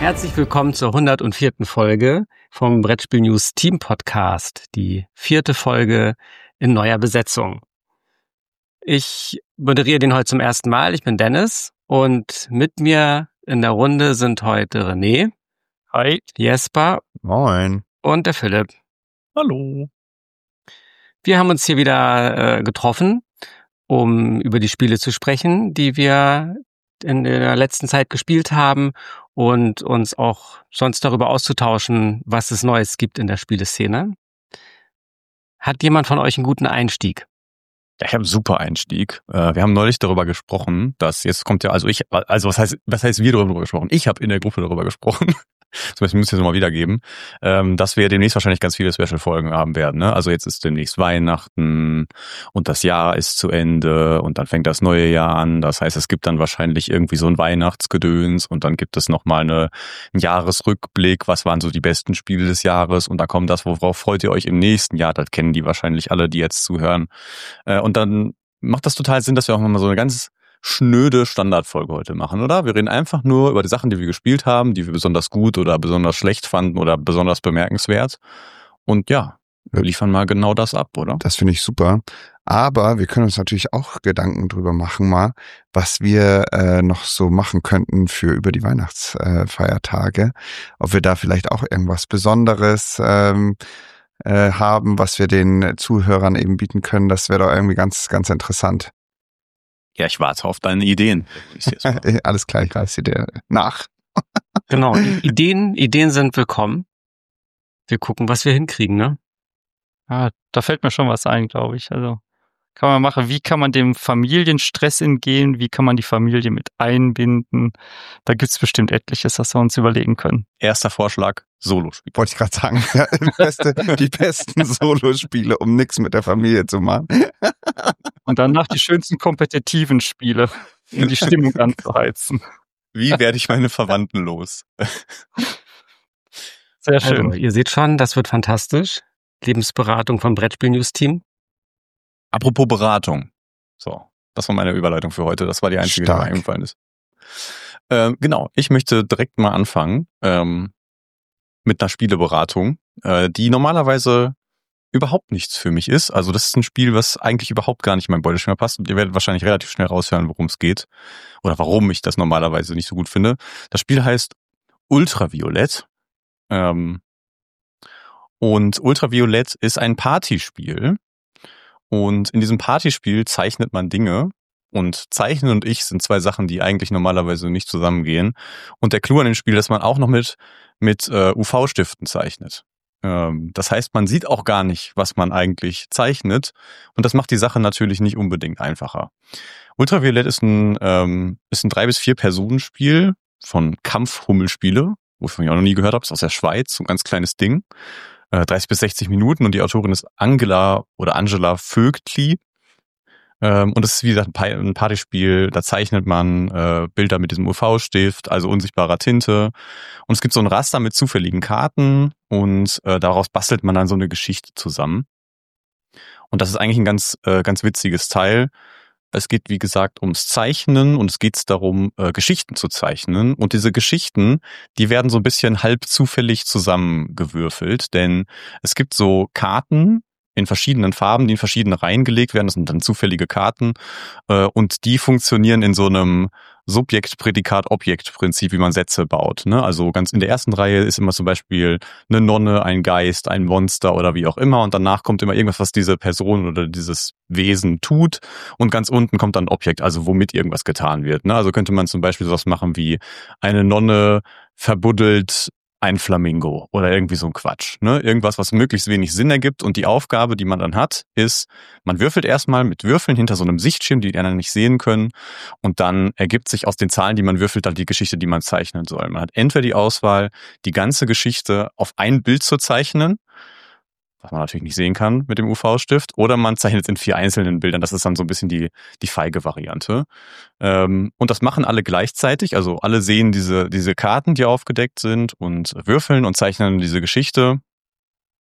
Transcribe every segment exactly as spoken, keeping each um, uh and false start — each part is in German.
Herzlich willkommen zur hundertvierten Folge vom Brettspiel News Team Podcast, die vierte Folge in neuer Besetzung. Ich moderiere den heute zum ersten Mal, ich bin Dennis und mit mir in der Runde sind heute René. Hi. Jesper. Moin. Und der Philipp. Hallo. Wir haben uns hier wieder äh, getroffen, um über die Spiele zu sprechen, die wir in der letzten Zeit gespielt haben und uns auch sonst darüber auszutauschen, was es Neues gibt in der Spieleszene. Hat jemand von euch einen guten Einstieg? Ja, ich habe einen super Einstieg. Wir haben neulich darüber gesprochen, dass jetzt kommt ja, also ich, also was heißt, was heißt wir darüber gesprochen? Ich habe in der Gruppe darüber gesprochen. Das müssen wir jetzt mal wiedergeben, dass wir demnächst wahrscheinlich ganz viele Special-Folgen haben werden. Ne? Also jetzt ist demnächst Weihnachten und das Jahr ist zu Ende und dann fängt das neue Jahr an. Das heißt, es gibt dann wahrscheinlich irgendwie so ein Weihnachtsgedöns und dann gibt es nochmal eine, einen Jahresrückblick. Was waren so die besten Spiele des Jahres? Und da kommt das, worauf freut ihr euch im nächsten Jahr? Das kennen die wahrscheinlich alle, die jetzt zuhören. Und dann macht das total Sinn, dass wir auch nochmal so eine ganz schnöde Standardfolge heute machen, oder? Wir reden einfach nur über die Sachen, die wir gespielt haben, die wir besonders gut oder besonders schlecht fanden oder besonders bemerkenswert. Und ja, wir liefern mal genau das ab, oder? Das finde ich super. Aber wir können uns natürlich auch Gedanken drüber machen mal, was wir äh, noch so machen könnten für über die Weihnachtsfeiertage. Ob wir da vielleicht auch irgendwas Besonderes ähm, äh, haben, was wir den Zuhörern eben bieten können. Das wäre doch irgendwie ganz, ganz interessant. Ja, ich warte auf deine Ideen. Alles klar, ich reiße dir nach. Genau, Ideen, Ideen sind willkommen. Wir gucken, was wir hinkriegen, ne? Ja, da fällt mir schon was ein, glaube ich. Also kann man machen, wie kann man dem Familienstress entgehen, wie kann man die Familie mit einbinden. Da gibt's bestimmt etliches, was wir uns überlegen können. Erster Vorschlag, Solospiel. Wollte ich gerade sagen, ja, beste, die besten Solospiele, um nichts mit der Familie zu machen. Und danach die schönsten kompetitiven Spiele, um die Stimmung anzuheizen. Wie werde ich meine Verwandten los? Sehr schön. Also, ihr seht schon, das wird fantastisch. Lebensberatung vom Brettspiel News Team. Apropos Beratung. So, das war meine Überleitung für heute. Das war die einzige, Stark. die mir eingefallen ist. Ähm, genau, ich möchte direkt mal anfangen ähm, mit einer Spieleberatung, äh, die normalerweise überhaupt nichts für mich ist. Also das ist ein Spiel, was eigentlich überhaupt gar nicht in mein Beuteschema passt. Und ihr werdet wahrscheinlich relativ schnell raushören, worum es geht. Oder warum ich das normalerweise nicht so gut finde. Das Spiel heißt Ultraviolett. Ähm, und Ultraviolett ist ein Partyspiel. Und in diesem Partyspiel zeichnet man Dinge. Und Zeichnen und ich sind zwei Sachen, die eigentlich normalerweise nicht zusammengehen. Und der Clou an dem Spiel ist, dass man auch noch mit, mit äh, U V-Stiften zeichnet. Ähm, das heißt, man sieht auch gar nicht, was man eigentlich zeichnet. Und das macht die Sache natürlich nicht unbedingt einfacher. Ultraviolett ist ein, ähm, ist ein drei bis vier Personen-Spiel von Kampfhummelspiele, wovon ich auch noch nie gehört habe. Ist aus der Schweiz, so ein ganz kleines Ding. Äh, dreißig bis sechzig Minuten und die Autorin ist Angela oder Angela Vögtli. Ähm, und das ist, wie gesagt, ein Partyspiel. Da zeichnet man äh, Bilder mit diesem U V-Stift, also unsichtbarer Tinte. Und es gibt so ein Raster mit zufälligen Karten und äh, daraus bastelt man dann so eine Geschichte zusammen. Und das ist eigentlich ein ganz, äh, ganz witziges Teil. Es geht, wie gesagt, ums Zeichnen und es geht darum, äh, Geschichten zu zeichnen. Und diese Geschichten, die werden so ein bisschen halb zufällig zusammengewürfelt, denn es gibt so Karten in verschiedenen Farben, die in verschiedene Reihen gelegt werden. Das sind dann zufällige Karten äh, und die funktionieren in so einem Subjekt-Prädikat-Objekt-Prinzip, wie man Sätze baut. Ne? Also ganz in der ersten Reihe ist immer zum Beispiel eine Nonne, ein Geist, ein Monster oder wie auch immer und danach kommt immer irgendwas, was diese Person oder dieses Wesen tut und ganz unten kommt dann ein Objekt, also womit irgendwas getan wird. Ne? Also könnte man zum Beispiel sowas machen wie eine Nonne verbuddelt ein Flamingo oder irgendwie so ein Quatsch. Ne? Irgendwas, was möglichst wenig Sinn ergibt und die Aufgabe, die man dann hat, ist, man würfelt erstmal mit Würfeln hinter so einem Sichtschirm, die die anderen nicht sehen können und dann ergibt sich aus den Zahlen, die man würfelt, dann die Geschichte, die man zeichnen soll. Man hat entweder die Auswahl, die ganze Geschichte auf ein Bild zu zeichnen, was man natürlich nicht sehen kann mit dem U V-Stift, oder man zeichnet in vier einzelnen Bildern. Das ist dann so ein bisschen die die feige Variante. Ähm, und das machen alle gleichzeitig. Also alle sehen diese diese Karten, die aufgedeckt sind und würfeln und zeichnen diese Geschichte.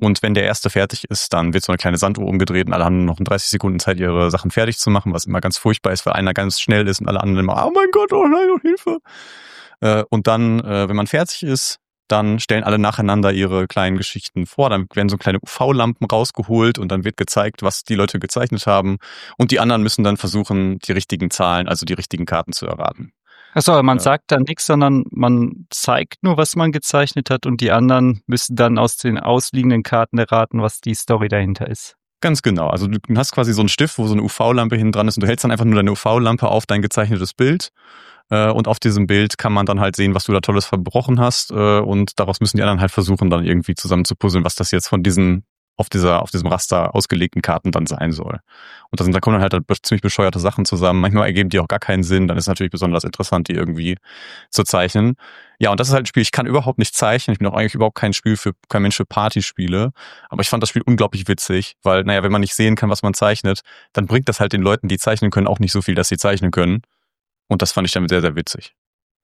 Und wenn der erste fertig ist, dann wird so eine kleine Sanduhr umgedreht und alle haben noch dreißig Sekunden Zeit, ihre Sachen fertig zu machen, was immer ganz furchtbar ist, weil einer ganz schnell ist und alle anderen immer, oh mein Gott, oh nein, oh Hilfe. Äh, und dann, äh, wenn man fertig ist, dann stellen alle nacheinander ihre kleinen Geschichten vor. Dann werden so kleine U V-Lampen rausgeholt und dann wird gezeigt, was die Leute gezeichnet haben. Und die anderen müssen dann versuchen, die richtigen Zahlen, also die richtigen Karten zu erraten. Achso, aber man Ja. sagt dann nichts, sondern man zeigt nur, was man gezeichnet hat und die anderen müssen dann aus den ausliegenden Karten erraten, was die Story dahinter ist. Ganz genau. Also du hast quasi so einen Stift, wo so eine U V-Lampe hinten dran ist und du hältst dann einfach nur deine U V-Lampe auf dein gezeichnetes Bild. Und auf diesem Bild kann man dann halt sehen, was du da Tolles verbrochen hast. Und daraus müssen die anderen halt versuchen, dann irgendwie zusammen zu puzzeln, was das jetzt von diesen auf dieser, auf diesem Raster ausgelegten Karten dann sein soll. Und da sind, da kommen dann halt ziemlich bescheuerte Sachen zusammen. Manchmal ergeben die auch gar keinen Sinn. Dann ist es natürlich besonders interessant, die irgendwie zu zeichnen. Ja, und das ist halt ein Spiel, ich kann überhaupt nicht zeichnen. Ich bin auch eigentlich überhaupt kein Spiel für, kein Mensch für Partyspiele. Aber ich fand das Spiel unglaublich witzig, weil, naja, wenn man nicht sehen kann, was man zeichnet, dann bringt das halt den Leuten, die zeichnen können, auch nicht so viel, dass sie zeichnen können. Und das fand ich damit sehr, sehr witzig.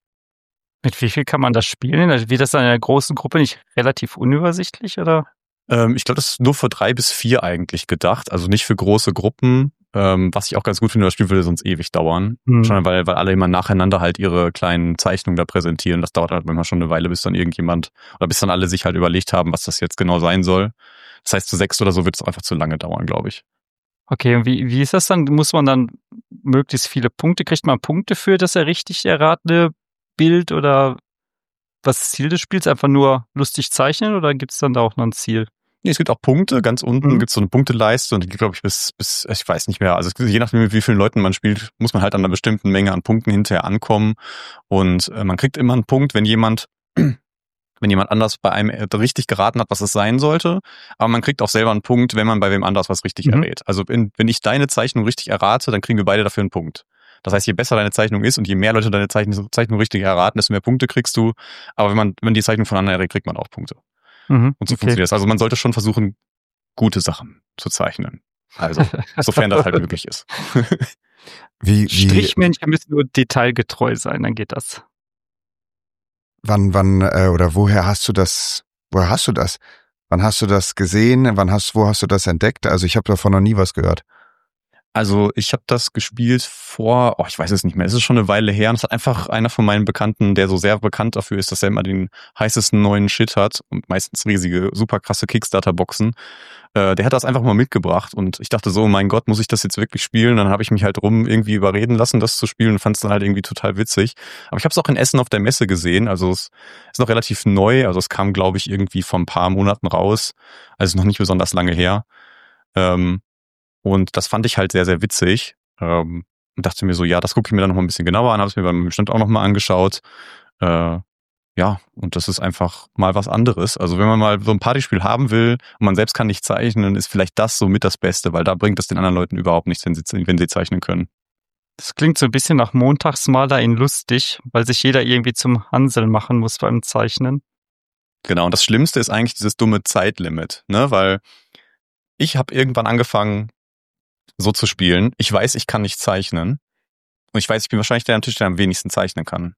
Mit wie viel kann man das spielen? Also wird das dann in einer großen Gruppe nicht relativ unübersichtlich, oder? Ähm, ich glaube, das ist nur für drei bis vier eigentlich gedacht. Also nicht für große Gruppen. Ähm, was ich auch ganz gut finde, das Spiel würde sonst ewig dauern. Hm. Schon weil, weil alle immer nacheinander halt ihre kleinen Zeichnungen da präsentieren. Das dauert halt manchmal schon eine Weile, bis dann irgendjemand oder bis dann alle sich halt überlegt haben, was das jetzt genau sein soll. Das heißt, zu sechs oder so wird es einfach zu lange dauern, glaube ich. Okay, und wie, wie ist das dann? Muss man dann möglichst viele Punkte, kriegt man Punkte für das er richtig erratene Bild oder was ist das Ziel des Spiels? Einfach nur lustig zeichnen oder gibt es dann da auch noch ein Ziel? Nee, es gibt auch Punkte. Ganz unten Mhm. gibt es so eine Punkteleiste und die geht, glaube ich, bis, bis, ich weiß nicht mehr. Also je nachdem, mit wie vielen Leuten man spielt, muss man halt an einer bestimmten Menge an Punkten hinterher ankommen. Und äh, man kriegt immer einen Punkt, wenn jemand, wenn jemand anders bei einem richtig geraten hat, was es sein sollte. Aber man kriegt auch selber einen Punkt, wenn man bei wem anders was richtig Mhm. errät. Also wenn, wenn ich deine Zeichnung richtig errate, dann kriegen wir beide dafür einen Punkt. Das heißt, je besser deine Zeichnung ist und je mehr Leute deine Zeichnung, Zeichnung richtig erraten, desto mehr Punkte kriegst du. Aber wenn man, wenn die Zeichnung voneinander errät, kriegt man auch Punkte. Mhm. Und so Okay. funktioniert das. Also man sollte schon versuchen, gute Sachen zu zeichnen. Also, sofern das halt möglich ist. Wie, wie, Strichmännchen müssen nur detailgetreu sein, dann geht das. wann, wann, äh, oder woher hast du das, woher hast du das? Wann hast du das gesehen? Wann hast, wo hast du das entdeckt? Also ich habe davon noch nie was gehört. Also ich habe das gespielt vor, oh, ich weiß es nicht mehr, es ist schon eine Weile her und es hat einfach einer von meinen Bekannten, der so sehr bekannt dafür ist, dass er immer den heißesten neuen Shit hat und meistens riesige, super krasse Kickstarter-Boxen, äh, der hat das einfach mal mitgebracht und ich dachte so, mein Gott, muss ich das jetzt wirklich spielen? Dann habe ich mich halt rum irgendwie überreden lassen, das zu spielen und fand es dann halt irgendwie total witzig. Aber ich habe es auch in Essen auf der Messe gesehen, also es ist noch relativ neu, also es kam, glaube ich, irgendwie vor ein paar Monaten raus, also noch nicht besonders lange her. Ähm, Und das fand ich halt sehr, sehr witzig. Ähm, und dachte mir so, ja, das gucke ich mir dann noch mal ein bisschen genauer an, habe es mir beim Stand auch noch mal angeschaut. Äh, ja, und das ist einfach mal was anderes. Also wenn man mal so ein Partyspiel haben will und man selbst kann nicht zeichnen, ist vielleicht das so mit das Beste, weil da bringt es den anderen Leuten überhaupt nichts, wenn sie, wenn sie zeichnen können. Das klingt so ein bisschen nach Montagsmaler in lustig, weil sich jeder irgendwie zum Hansel machen muss beim Zeichnen. Genau, und das Schlimmste ist eigentlich dieses dumme Zeitlimit, ne, weil ich habe irgendwann angefangen, so zu spielen. Ich weiß, ich kann nicht zeichnen. Und ich weiß, ich bin wahrscheinlich der am Tisch, der am wenigsten zeichnen kann.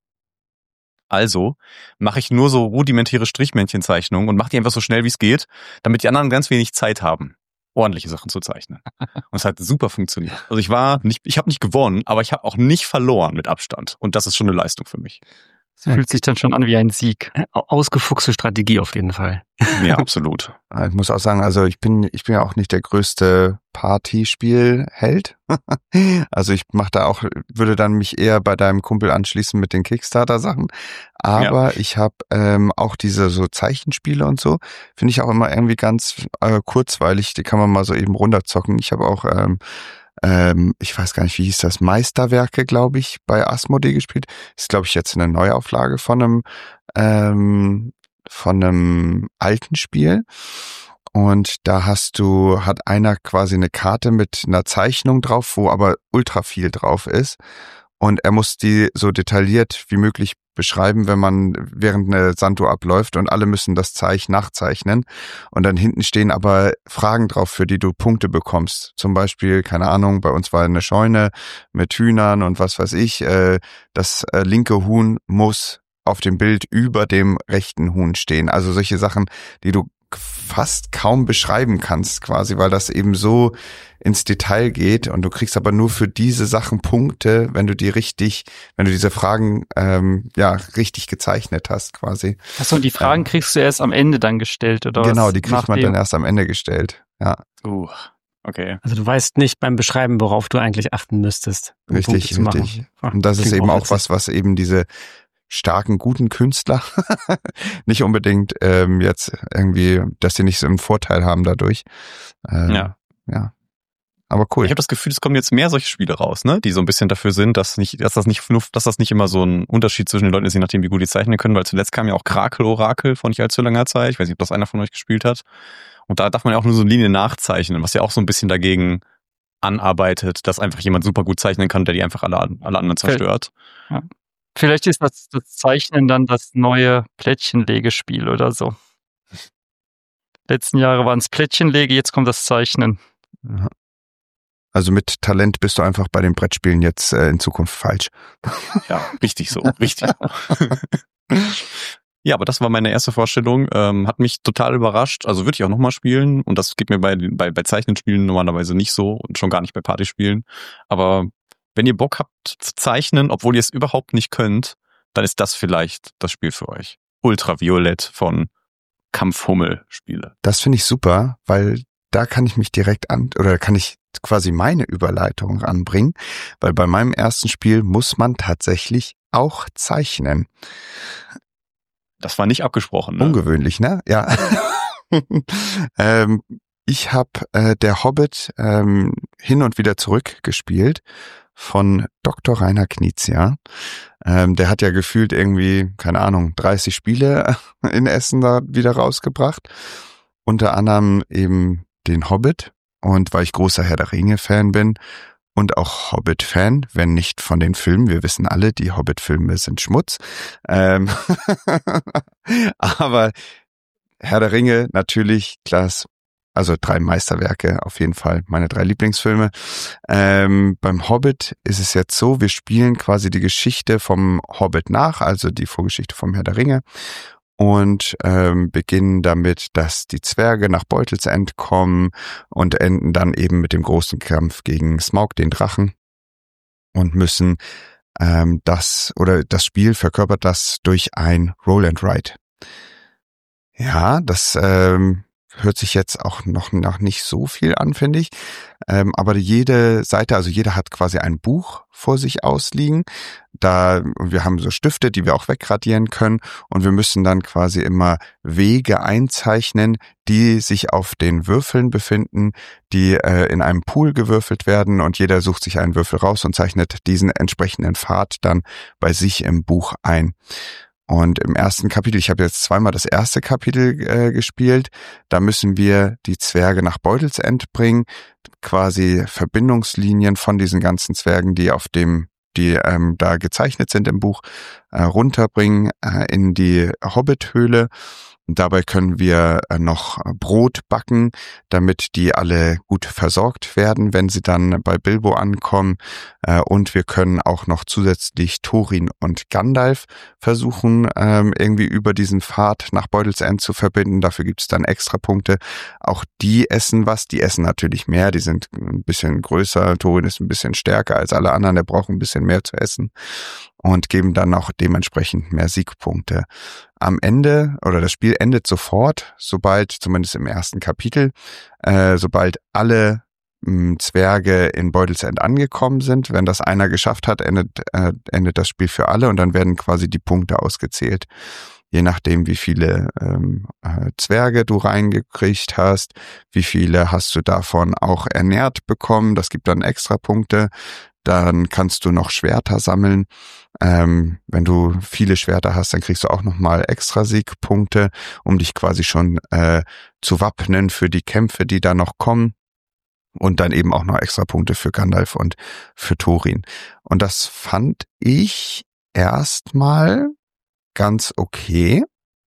Also mache ich nur so rudimentäre Strichmännchenzeichnungen und mache die einfach so schnell, wie es geht, damit die anderen ganz wenig Zeit haben, ordentliche Sachen zu zeichnen. Und es hat super funktioniert. Also ich war nicht, ich habe nicht gewonnen, aber ich habe auch nicht verloren mit Abstand. Und das ist schon eine Leistung für mich. Das fühlt sich dann schon an wie ein Sieg. Ausgefuchste Strategie auf jeden Fall. Ja, absolut. Ich muss auch sagen, also ich bin, ich bin ja auch nicht der größte Partyspielheld. Also ich mache da auch, würde dann mich eher bei deinem Kumpel anschließen mit den Kickstarter-Sachen. Aber ja. ich habe ähm, auch diese so Zeichenspiele und so, finde ich auch immer irgendwie ganz äh, kurzweilig. Die kann man mal so eben runterzocken. Ich habe auch ähm, Ähm, ich weiß gar nicht, wie hieß das, Meisterwerke, glaube ich, bei Asmodee gespielt. Ist, glaube ich, jetzt eine Neuauflage von einem ähm, von einem alten Spiel. Und da hast du, hat einer quasi eine Karte mit einer Zeichnung drauf, wo aber ultra viel drauf ist. Und er muss die so detailliert wie möglich beschreiben, wenn man während eine Sanduhr abläuft und alle müssen das Zeichen nachzeichnen. Und dann hinten stehen aber Fragen drauf, für die du Punkte bekommst. Zum Beispiel, keine Ahnung, bei uns war eine Scheune mit Hühnern und was weiß ich. Äh, das äh, linke Huhn muss auf dem Bild über dem rechten Huhn stehen. Also solche Sachen, die du fast kaum beschreiben kannst quasi, weil das eben so ins Detail geht und du kriegst aber nur für diese Sachen Punkte, wenn du die richtig, wenn du diese Fragen ähm, ja richtig gezeichnet hast quasi. Achso, und die Fragen ähm, kriegst du erst am Ende dann gestellt, oder genau, was? Die kriegt man dann erst am Ende gestellt, ja. Uh, okay. Also du weißt nicht beim Beschreiben, worauf du eigentlich achten müsstest. Um richtig, Punkte zu richtig. machen. Und das ist eben auch witzig. was, was eben diese starken, guten Künstler nicht unbedingt ähm, jetzt irgendwie, dass sie nicht so einen Vorteil haben dadurch. Ähm, ja. Ja. Aber cool. Ich habe das Gefühl, es kommen jetzt mehr solche Spiele raus, ne, die so ein bisschen dafür sind, dass nicht, dass das nicht nur, dass das nicht immer so ein Unterschied zwischen den Leuten ist, je nachdem, wie gut die zeichnen können, weil zuletzt kam ja auch Krakel Orakel vor nicht allzu langer Zeit. Ich weiß nicht, ob das einer von euch gespielt hat. Und da darf man ja auch nur so eine Linie nachzeichnen, was ja auch so ein bisschen dagegen anarbeitet, dass einfach jemand super gut zeichnen kann, der die einfach alle, alle anderen zerstört. Ja. Vielleicht ist das, das Zeichnen dann das neue Plättchenlegespiel oder so. Letzten Jahre waren es Plättchenlege, jetzt kommt das Zeichnen. Also mit Talent bist du einfach bei den Brettspielen jetzt äh, in Zukunft falsch. Ja, richtig so, richtig so. Ja, aber das war meine erste Vorstellung. Ähm, hat mich total überrascht. Also würde ich auch nochmal spielen. Und das geht mir bei, bei, bei Zeichenspielen normalerweise nicht so und schon gar nicht bei Partyspielen. Aber wenn ihr Bock habt zu zeichnen, obwohl ihr es überhaupt nicht könnt, dann ist das vielleicht das Spiel für euch. Ultraviolett von Kampfhummel Spiele. Das finde ich super, weil da kann ich mich direkt an, oder kann ich quasi meine Überleitung anbringen, weil bei meinem ersten Spiel muss man tatsächlich auch zeichnen. Das war nicht abgesprochen, ne? Ungewöhnlich, ne? Ja. ähm, ich habe äh, der Hobbit ähm, hin und wieder zurück gespielt von Doktor Rainer Knizia. Ähm, der hat ja gefühlt irgendwie, keine Ahnung, dreißig Spiele in Essen da wieder rausgebracht. Unter anderem eben den Hobbit. Und weil ich großer Herr der Ringe-Fan bin und auch Hobbit-Fan, wenn nicht von den Filmen, wir wissen alle, die Hobbit-Filme sind Schmutz. Ähm Aber Herr der Ringe natürlich, klar, also drei Meisterwerke auf jeden Fall, meine drei Lieblingsfilme. Ähm, beim Hobbit ist es jetzt so, wir spielen quasi die Geschichte vom Hobbit nach, also die Vorgeschichte vom Herr der Ringe. Und ähm, beginnen damit, dass die Zwerge nach Beutelsend kommen und enden dann eben mit dem großen Kampf gegen Smaug, den Drachen. Und müssen ähm, das, oder das Spiel verkörpert das durch ein Roll and Write. Ja, das ähm, hört sich jetzt auch noch nach nicht so viel an, finde ich. Ähm, aber jede Seite, also jeder hat quasi ein Buch vor sich ausliegen. Da, wir haben so Stifte, die wir auch wegradieren können. Und wir müssen dann quasi immer Wege einzeichnen, die sich auf den Würfeln befinden, die äh, in einem Pool gewürfelt werden. Und jeder sucht sich einen Würfel raus und zeichnet diesen entsprechenden Pfad dann bei sich im Buch ein. Und im ersten Kapitel, ich habe jetzt zweimal das erste Kapitel äh, gespielt, da müssen wir die Zwerge nach Beutelsend bringen, quasi Verbindungslinien von diesen ganzen Zwergen, die auf dem, die ähm, da gezeichnet sind im Buch, äh, runterbringen äh, in die Hobbithöhle. Und dabei können wir noch Brot backen, damit die alle gut versorgt werden, wenn sie dann bei Bilbo ankommen. Und wir können auch noch zusätzlich Thorin und Gandalf versuchen, irgendwie über diesen Pfad nach Beutelsend zu verbinden. Dafür gibt es dann extra Punkte. Auch die essen was. Die essen natürlich mehr. Die sind ein bisschen größer. Thorin ist ein bisschen stärker als alle anderen. Der braucht ein bisschen mehr zu essen. Und geben dann auch dementsprechend mehr Siegpunkte. Am Ende, oder das Spiel endet sofort, sobald, zumindest im ersten Kapitel, äh, sobald alle mh, Zwerge in Beutelsend angekommen sind. Wenn das einer geschafft hat, endet, äh, endet das Spiel für alle und dann werden quasi die Punkte ausgezählt. Je nachdem, wie viele ähm, äh, Zwerge du reingekriegt hast, wie viele hast du davon auch ernährt bekommen. Das gibt dann extra Punkte. Dann kannst du noch Schwerter sammeln. Ähm, wenn du viele Schwerter hast, dann kriegst du auch nochmal extra Siegpunkte, um dich quasi schon äh, zu wappnen für die Kämpfe, die da noch kommen. Und dann eben auch noch extra Punkte für Gandalf und für Thorin. Und das fand ich erstmal ganz okay.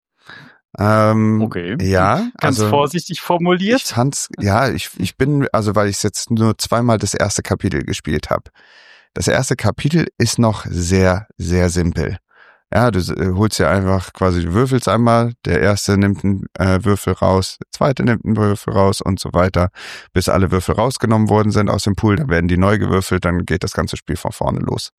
Ähm, okay. Ja, ganz also, vorsichtig formuliert. Ich fand's, ja, ich, ich bin, also weil ich jetzt nur zweimal das erste Kapitel gespielt habe. Das erste Kapitel ist noch sehr, sehr simpel. Ja, du äh, holst ja einfach quasi, du würfelst einmal, der erste nimmt einen äh, Würfel raus, der zweite nimmt einen Würfel raus und so weiter, bis alle Würfel rausgenommen worden sind aus dem Pool, dann werden die neu gewürfelt, dann geht das ganze Spiel von vorne los.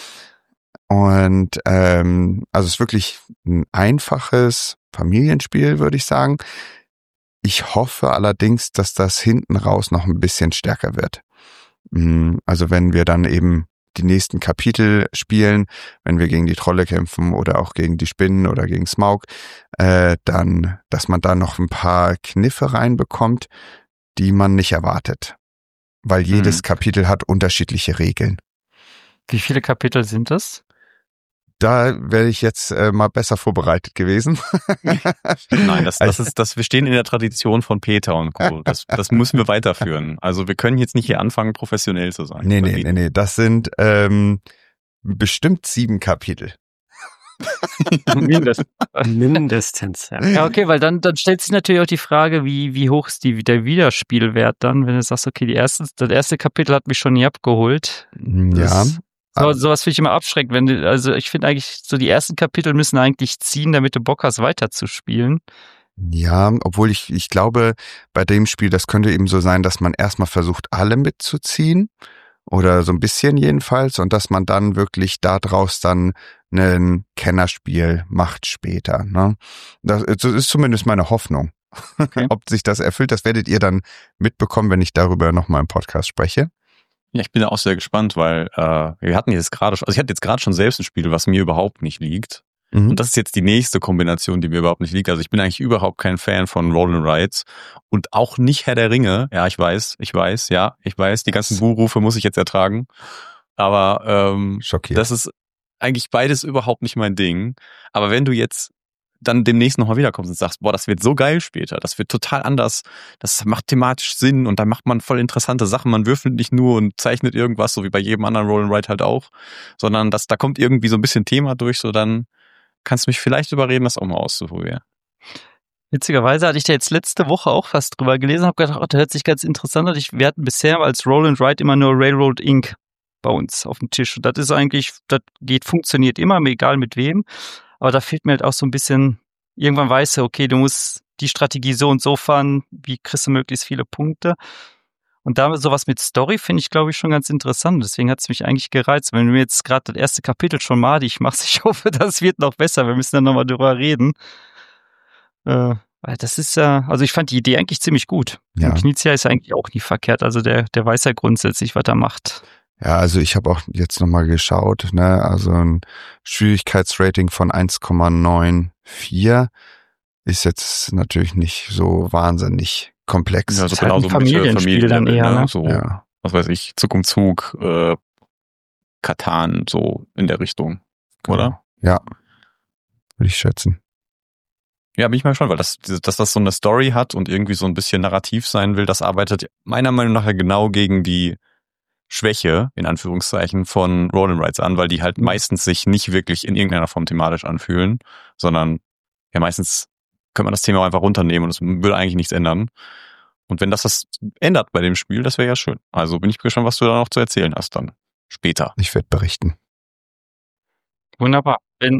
Und ähm, also es ist wirklich ein einfaches Familienspiel, würde ich sagen. Ich hoffe allerdings, dass das hinten raus noch ein bisschen stärker wird. Also wenn wir dann eben die nächsten Kapitel spielen, wenn wir gegen die Trolle kämpfen oder auch gegen die Spinnen oder gegen Smaug, äh, dann, dass man da noch ein paar Kniffe reinbekommt, die man nicht erwartet. Weil jedes mhm. Kapitel hat unterschiedliche Regeln. Wie viele Kapitel sind das? Da wäre ich jetzt äh, mal besser vorbereitet gewesen. Nein, das, das ist, das, wir stehen in der Tradition von Peter und Co. Das, das müssen wir weiterführen. Also wir können jetzt nicht hier anfangen, professionell zu sein. Nee, nee, nee, nee. Das sind ähm, bestimmt sieben Kapitel. Mindest, mindestens, ja. Ja, okay, weil dann, dann stellt sich natürlich auch die Frage, wie, wie hoch ist die, der Wiederspielwert dann, wenn du sagst, okay, die erste, das erste Kapitel hat mich schon nie abgeholt. Ja. So, sowas finde ich immer abschreckend. Wenn du, also ich finde eigentlich, so die ersten Kapitel müssen eigentlich ziehen, damit du Bock hast, weiterzuspielen. Ja, obwohl ich, ich glaube, bei dem Spiel, das könnte eben so sein, dass man erstmal versucht, alle mitzuziehen. Oder so ein bisschen jedenfalls. Und dass man dann wirklich daraus dann ein Kennerspiel macht später. Ne? Das, das ist zumindest meine Hoffnung. Okay. Ob sich das erfüllt, das werdet ihr dann mitbekommen, wenn ich darüber nochmal im Podcast spreche. Ja, ich bin ja auch sehr gespannt, weil äh, wir hatten jetzt gerade, also ich hatte jetzt gerade schon selbst ein Spiel, was mir überhaupt nicht liegt. Mhm. Und das ist jetzt die nächste Kombination, die mir überhaupt nicht liegt. Also ich bin eigentlich überhaupt kein Fan von Roll-and-Rides und auch nicht Herr der Ringe. Ja, ich weiß, ich weiß, ja, ich weiß, die ganzen Buhrufe muss ich jetzt ertragen. Aber ähm, Schockiert. Das ist eigentlich beides überhaupt nicht mein Ding. Aber wenn du jetzt dann demnächst nochmal wiederkommst und sagst, boah, das wird so geil später, das wird total anders, das macht thematisch Sinn und dann macht man voll interessante Sachen, man würfelt nicht nur und zeichnet irgendwas, so wie bei jedem anderen Roll-and-Ride halt auch, sondern das, da kommt irgendwie so ein bisschen Thema durch, so dann kannst du mich vielleicht überreden, das auch mal auszuprobieren. Witzigerweise hatte ich da jetzt letzte Woche auch fast drüber gelesen, habe gedacht, oh, das hört sich ganz interessant an. Ich, wir hatten bisher als Roll-and-Ride immer nur Railroad Incorporated bei uns auf dem Tisch. Und das ist eigentlich, das geht, funktioniert immer, egal mit wem. Aber da fehlt mir halt auch so ein bisschen, irgendwann weißt du, okay, du musst die Strategie so und so fahren, wie kriegst du möglichst viele Punkte. Und da sowas mit Story finde ich, glaube ich, schon ganz interessant. Deswegen hat es mich eigentlich gereizt. Wenn du mir jetzt gerade das erste Kapitel schon madig machst, ich hoffe, das wird noch besser. Wir müssen dann nochmal drüber reden. Äh, weil das ist ja, also ich fand die Idee eigentlich ziemlich gut. Ja. Und Knizia ist eigentlich auch nie verkehrt. Also der, der weiß ja grundsätzlich, was er macht. Ja, also ich habe auch jetzt nochmal geschaut, ne, also ein Schwierigkeitsrating von eins Komma neunundneunzig ist jetzt natürlich nicht so wahnsinnig komplex. Ja, so ist halt genauso ein Familienspiel mit dann eher, ne? So, ja. Was weiß ich, Zug um Zug, äh, Katan, so in der Richtung, oder? Ja, würde ich schätzen. Ja, bin ich mal gespannt, weil das, dass das so eine Story hat und irgendwie so ein bisschen narrativ sein will, das arbeitet meiner Meinung nach genau gegen die Schwäche, in Anführungszeichen, von Roll-and-Rides an, weil die halt meistens sich nicht wirklich in irgendeiner Form thematisch anfühlen, sondern ja meistens könnte man das Thema auch einfach runternehmen und es würde eigentlich nichts ändern. Und wenn das das ändert bei dem Spiel, das wäre ja schön. Also bin ich gespannt, was du da noch zu erzählen hast dann später. Ich werde berichten. Wunderbar. Wenn,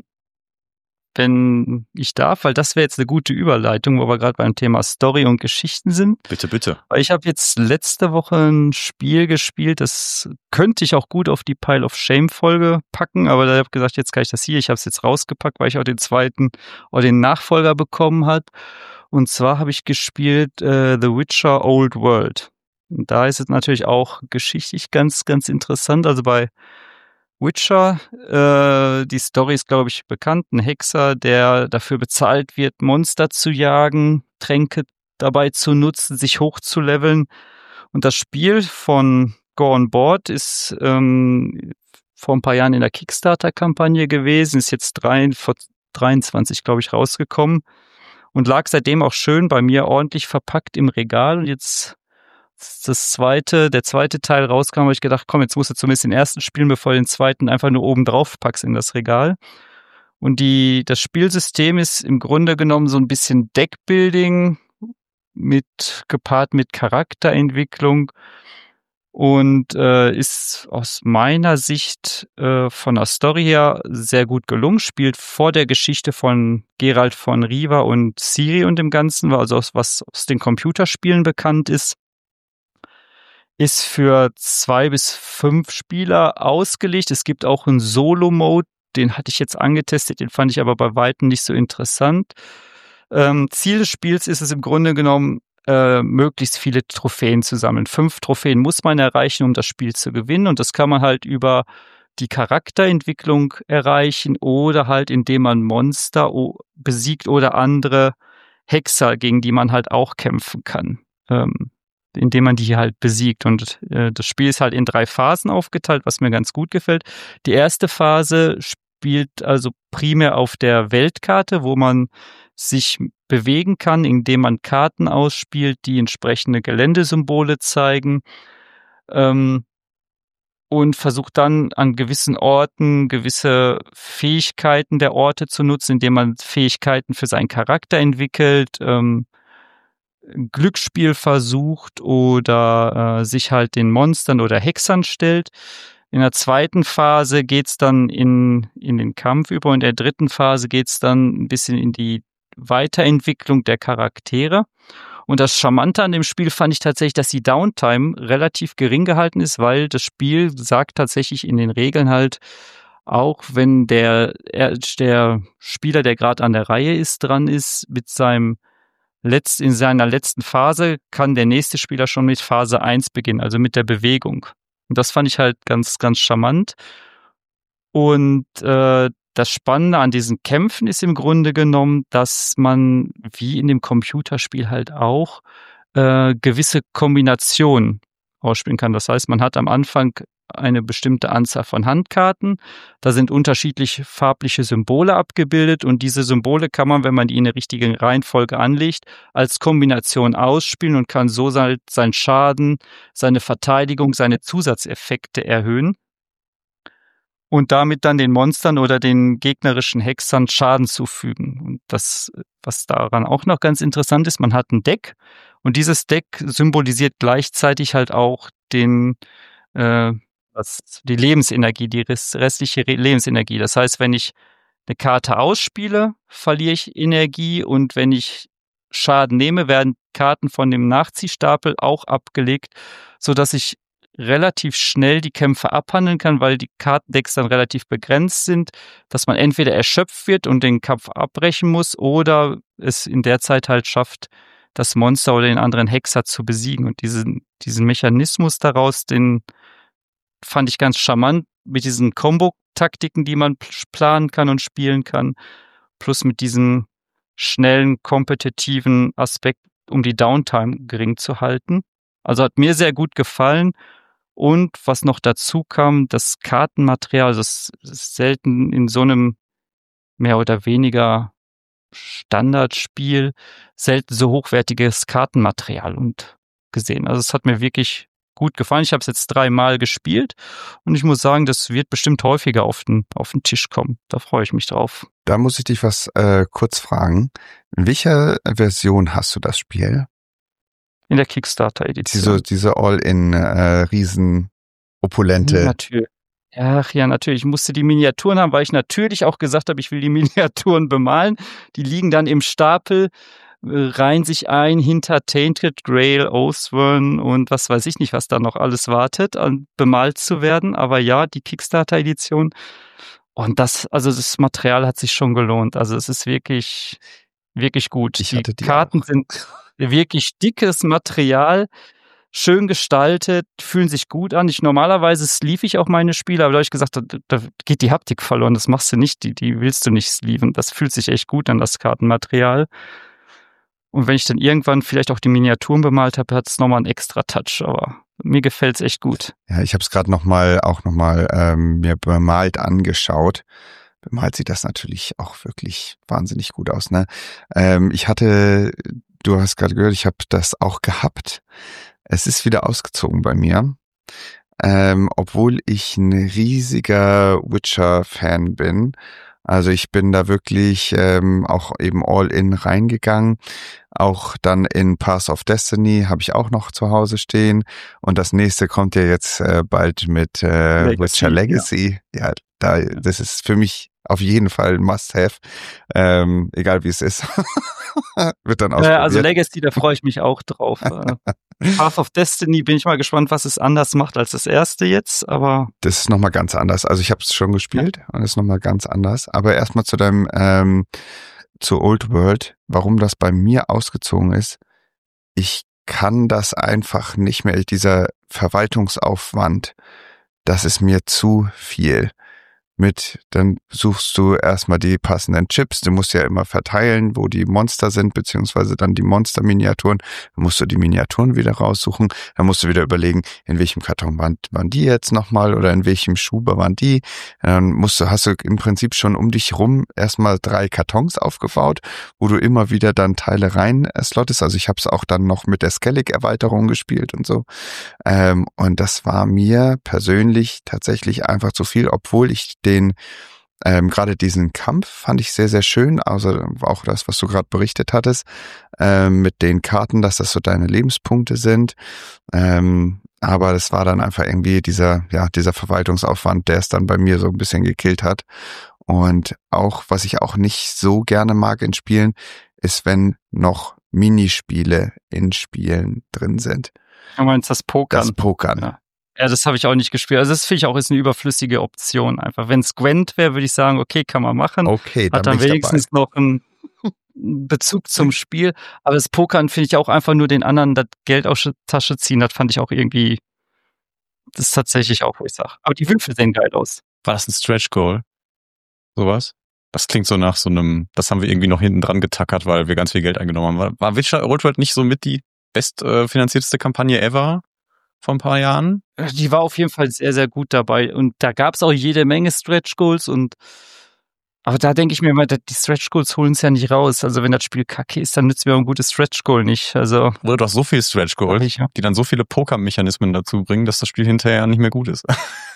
wenn ich darf, weil das wäre jetzt eine gute Überleitung, wo wir gerade beim Thema Story und Geschichten sind. Bitte, bitte. Weil ich habe jetzt letzte Woche ein Spiel gespielt, das könnte ich auch gut auf die Pile of Shame Folge packen, aber da habe ich gesagt, jetzt kann ich das hier, ich habe es jetzt rausgepackt, weil ich auch den zweiten oder den Nachfolger bekommen hat. Und zwar habe ich gespielt äh, The Witcher Old World. Und da ist es natürlich auch geschichtlich ganz, ganz interessant. Also bei Witcher, äh, die Story ist, glaube ich, bekannt. Ein Hexer, der dafür bezahlt wird, Monster zu jagen, Tränke dabei zu nutzen, sich hochzuleveln. Und das Spiel von Go On Board ist ähm, vor ein paar Jahren in der Kickstarter-Kampagne gewesen, ist jetzt drei, vor dreiundzwanzig, glaube ich, rausgekommen und lag seitdem auch schön bei mir ordentlich verpackt im Regal. Und jetzt das zweite, der zweite Teil rauskam, habe ich gedacht, komm, jetzt musst du zumindest den ersten spielen, bevor du den zweiten einfach nur oben drauf packst in das Regal. Und die, das Spielsystem ist im Grunde genommen so ein bisschen Deckbuilding mit, gepaart mit Charakterentwicklung. und äh, ist aus meiner Sicht äh, von der Story her sehr gut gelungen, spielt vor der Geschichte von Geralt von Riva und Ciri und dem Ganzen, also aus, was aus den Computerspielen bekannt ist. Ist für zwei bis fünf Spieler ausgelegt. Es gibt auch einen Solo-Mode, den hatte ich jetzt angetestet, den fand ich aber bei Weitem nicht so interessant. Ähm, Ziel des Spiels ist es im Grunde genommen, äh, möglichst viele Trophäen zu sammeln. Fünf Trophäen muss man erreichen, um das Spiel zu gewinnen, und das kann man halt über die Charakterentwicklung erreichen oder halt indem man Monster besiegt oder andere Hexer, gegen die man halt auch kämpfen kann, ähm, indem man die halt besiegt. Und äh, das Spiel ist halt in drei Phasen aufgeteilt, was mir ganz gut gefällt. Die erste Phase spielt also primär auf der Weltkarte, wo man sich bewegen kann, indem man Karten ausspielt, die entsprechende Geländesymbole zeigen, ähm, und versucht dann an gewissen Orten gewisse Fähigkeiten der Orte zu nutzen, indem man Fähigkeiten für seinen Charakter entwickelt, ähm, Glücksspiel versucht oder äh, sich halt den Monstern oder Hexern stellt. In der zweiten Phase geht's dann in, in den Kampf über, und in der dritten Phase geht's dann ein bisschen in die Weiterentwicklung der Charaktere. Und das Charmante an dem Spiel fand ich tatsächlich, dass die Downtime relativ gering gehalten ist, weil das Spiel sagt tatsächlich in den Regeln halt, auch wenn der, der Spieler, der gerade an der Reihe ist, dran ist, mit seinem Letzt, in seiner letzten Phase, kann der nächste Spieler schon mit Phase eins beginnen, also mit der Bewegung. Und das fand ich halt ganz, ganz charmant. Und äh, das Spannende an diesen Kämpfen ist im Grunde genommen, dass man, wie in dem Computerspiel halt auch, äh, gewisse Kombinationen ausspielen kann. Das heißt, man hat am Anfang eine bestimmte Anzahl von Handkarten. Da sind unterschiedliche farbliche Symbole abgebildet, und diese Symbole kann man, wenn man die in der richtigen Reihenfolge anlegt, als Kombination ausspielen und kann so sein, seinen Schaden, seine Verteidigung, seine Zusatzeffekte erhöhen und damit dann den Monstern oder den gegnerischen Hexern Schaden zufügen. Und das, was daran auch noch ganz interessant ist, man hat ein Deck, und dieses Deck symbolisiert gleichzeitig halt auch den äh, was, die Lebensenergie, die restliche Lebensenergie. Das heißt, wenn ich eine Karte ausspiele, verliere ich Energie, und wenn ich Schaden nehme, werden Karten von dem Nachziehstapel auch abgelegt, sodass ich relativ schnell die Kämpfe abhandeln kann, weil die Kartendecks dann relativ begrenzt sind, dass man entweder erschöpft wird und den Kampf abbrechen muss oder es in der Zeit halt schafft, das Monster oder den anderen Hexer zu besiegen. Und diesen, diesen Mechanismus daraus, den fand ich ganz charmant, mit diesen Combo-Taktiken, die man planen kann und spielen kann, plus mit diesem schnellen, kompetitiven Aspekt, um die Downtime gering zu halten. Also hat mir sehr gut gefallen. Und was noch dazu kam, das Kartenmaterial, das ist selten in so einem mehr oder weniger Standardspiel, selten so hochwertiges Kartenmaterial und gesehen. Also es hat mir wirklich gut gefallen. Ich habe es jetzt dreimal gespielt, und ich muss sagen, das wird bestimmt häufiger auf den, auf den Tisch kommen. Da freue ich mich drauf. Da muss ich dich was äh, kurz fragen. In welcher Version hast du das Spiel? In der Kickstarter-Edition. Diese, diese All-in äh, riesen opulente. Natürlich. Ach ja, natürlich. Ich musste die Miniaturen haben, weil ich natürlich auch gesagt habe, ich will die Miniaturen bemalen. Die liegen dann im Stapel, reihen sich ein hinter Tainted Grail, Oathsworn und was weiß ich nicht, was da noch alles wartet, an bemalt zu werden. Aber ja, die Kickstarter-Edition. Und das, also das Material hat sich schon gelohnt. Also es ist wirklich, wirklich gut. Ich die hatte die Karten auch. sind wirklich dickes Material, schön gestaltet, fühlen sich gut an. Ich normalerweise sleeve ich auch meine Spiele, aber da habe ich gesagt, da, da geht die Haptik verloren. Das machst du nicht, die, die willst du nicht sleeven. Das fühlt sich echt gut an, das Kartenmaterial. Und wenn ich dann irgendwann vielleicht auch die Miniaturen bemalt habe, hat es nochmal einen extra Touch. Aber mir gefällt es echt gut. Ja, ich habe es gerade noch mal, auch nochmal ähm, mir bemalt angeschaut. Bemalt sieht das natürlich auch wirklich wahnsinnig gut aus, ne? Ähm, ich hatte, du hast gerade gehört, ich habe das auch gehabt. Es ist wieder ausgezogen bei mir. Ähm, obwohl ich ein riesiger Witcher-Fan bin Also ich bin da wirklich ähm, auch eben all in reingegangen. Auch dann in Path of Destiny habe ich auch noch zu Hause stehen. Und das nächste kommt ja jetzt äh, bald mit äh, Legacy, Witcher Legacy. Ja, ja da, das ist für mich auf jeden Fall ein Must-Have, ähm, egal wie es ist. Wird dann ausprobiert. Äh, also Legacy, da freue ich mich auch drauf. Path of Destiny bin ich mal gespannt, was es anders macht als das erste jetzt, aber... Das ist nochmal ganz anders. Also ich habe es schon gespielt ja. und es ist nochmal ganz anders. Aber erstmal zu deinem, ähm, zu Old World, warum das bei mir ausgezogen ist. Ich kann das einfach nicht mehr, dieser Verwaltungsaufwand, das ist mir zu viel. Mit, dann suchst du erstmal die passenden Chips. Du musst ja immer verteilen, wo die Monster sind, beziehungsweise dann die Monster-Miniaturen. Dann musst du die Miniaturen wieder raussuchen. Dann musst du wieder überlegen, in welchem Karton waren, waren die jetzt nochmal oder in welchem Schuber waren die. Dann musst du, hast du im Prinzip schon um dich rum erstmal drei Kartons aufgebaut, wo du immer wieder dann Teile rein slottest. Also ich habe es auch dann noch mit der Skellig-Erweiterung gespielt und so. Ähm, und das war mir persönlich tatsächlich einfach zu viel, obwohl ich den, ähm, gerade diesen Kampf fand ich sehr, sehr schön, also auch das, was du gerade berichtet hattest, ähm, mit den Karten, dass das so deine Lebenspunkte sind, ähm, aber das war dann einfach irgendwie dieser, ja, dieser Verwaltungsaufwand, der es dann bei mir so ein bisschen gekillt hat. Und auch, was ich auch nicht so gerne mag in Spielen, ist, wenn noch Minispiele in Spielen drin sind. Du meinst das Pokern? Das Pokern. Ja. Ja, das habe ich auch nicht gespielt. Also das finde ich auch ist eine überflüssige Option einfach. Wenn es Gwent wäre, würde ich sagen, okay, kann man machen. Okay, dann hat dann bin ich wenigstens dabei. noch einen Bezug zum Spiel. Aber das Pokern finde ich auch einfach nur den anderen das Geld aus der Tasche ziehen. Das fand ich auch irgendwie, das ist tatsächlich auch, wo ich sage. Aber die Würfel sehen geil aus. War das ein Stretch Goal? Sowas? Das klingt so nach so einem, das haben wir irgendwie noch hinten dran getackert, weil wir ganz viel Geld eingenommen haben. War, war Witcher Old World nicht so mit die bestfinanzierteste Kampagne ever? Vor ein paar Jahren. Die war auf jeden Fall sehr, sehr gut dabei. Und da gab es auch jede Menge Stretch Goals. Und aber da denke ich mir immer, die Stretch Goals holen es ja nicht raus. Also wenn das Spiel kacke ist, dann nützt mir auch ein gutes Stretch Goal nicht. Also oder doch so viel Stretch Goals, die dann so viele Poker-Mechanismen dazu bringen, dass das Spiel hinterher nicht mehr gut ist.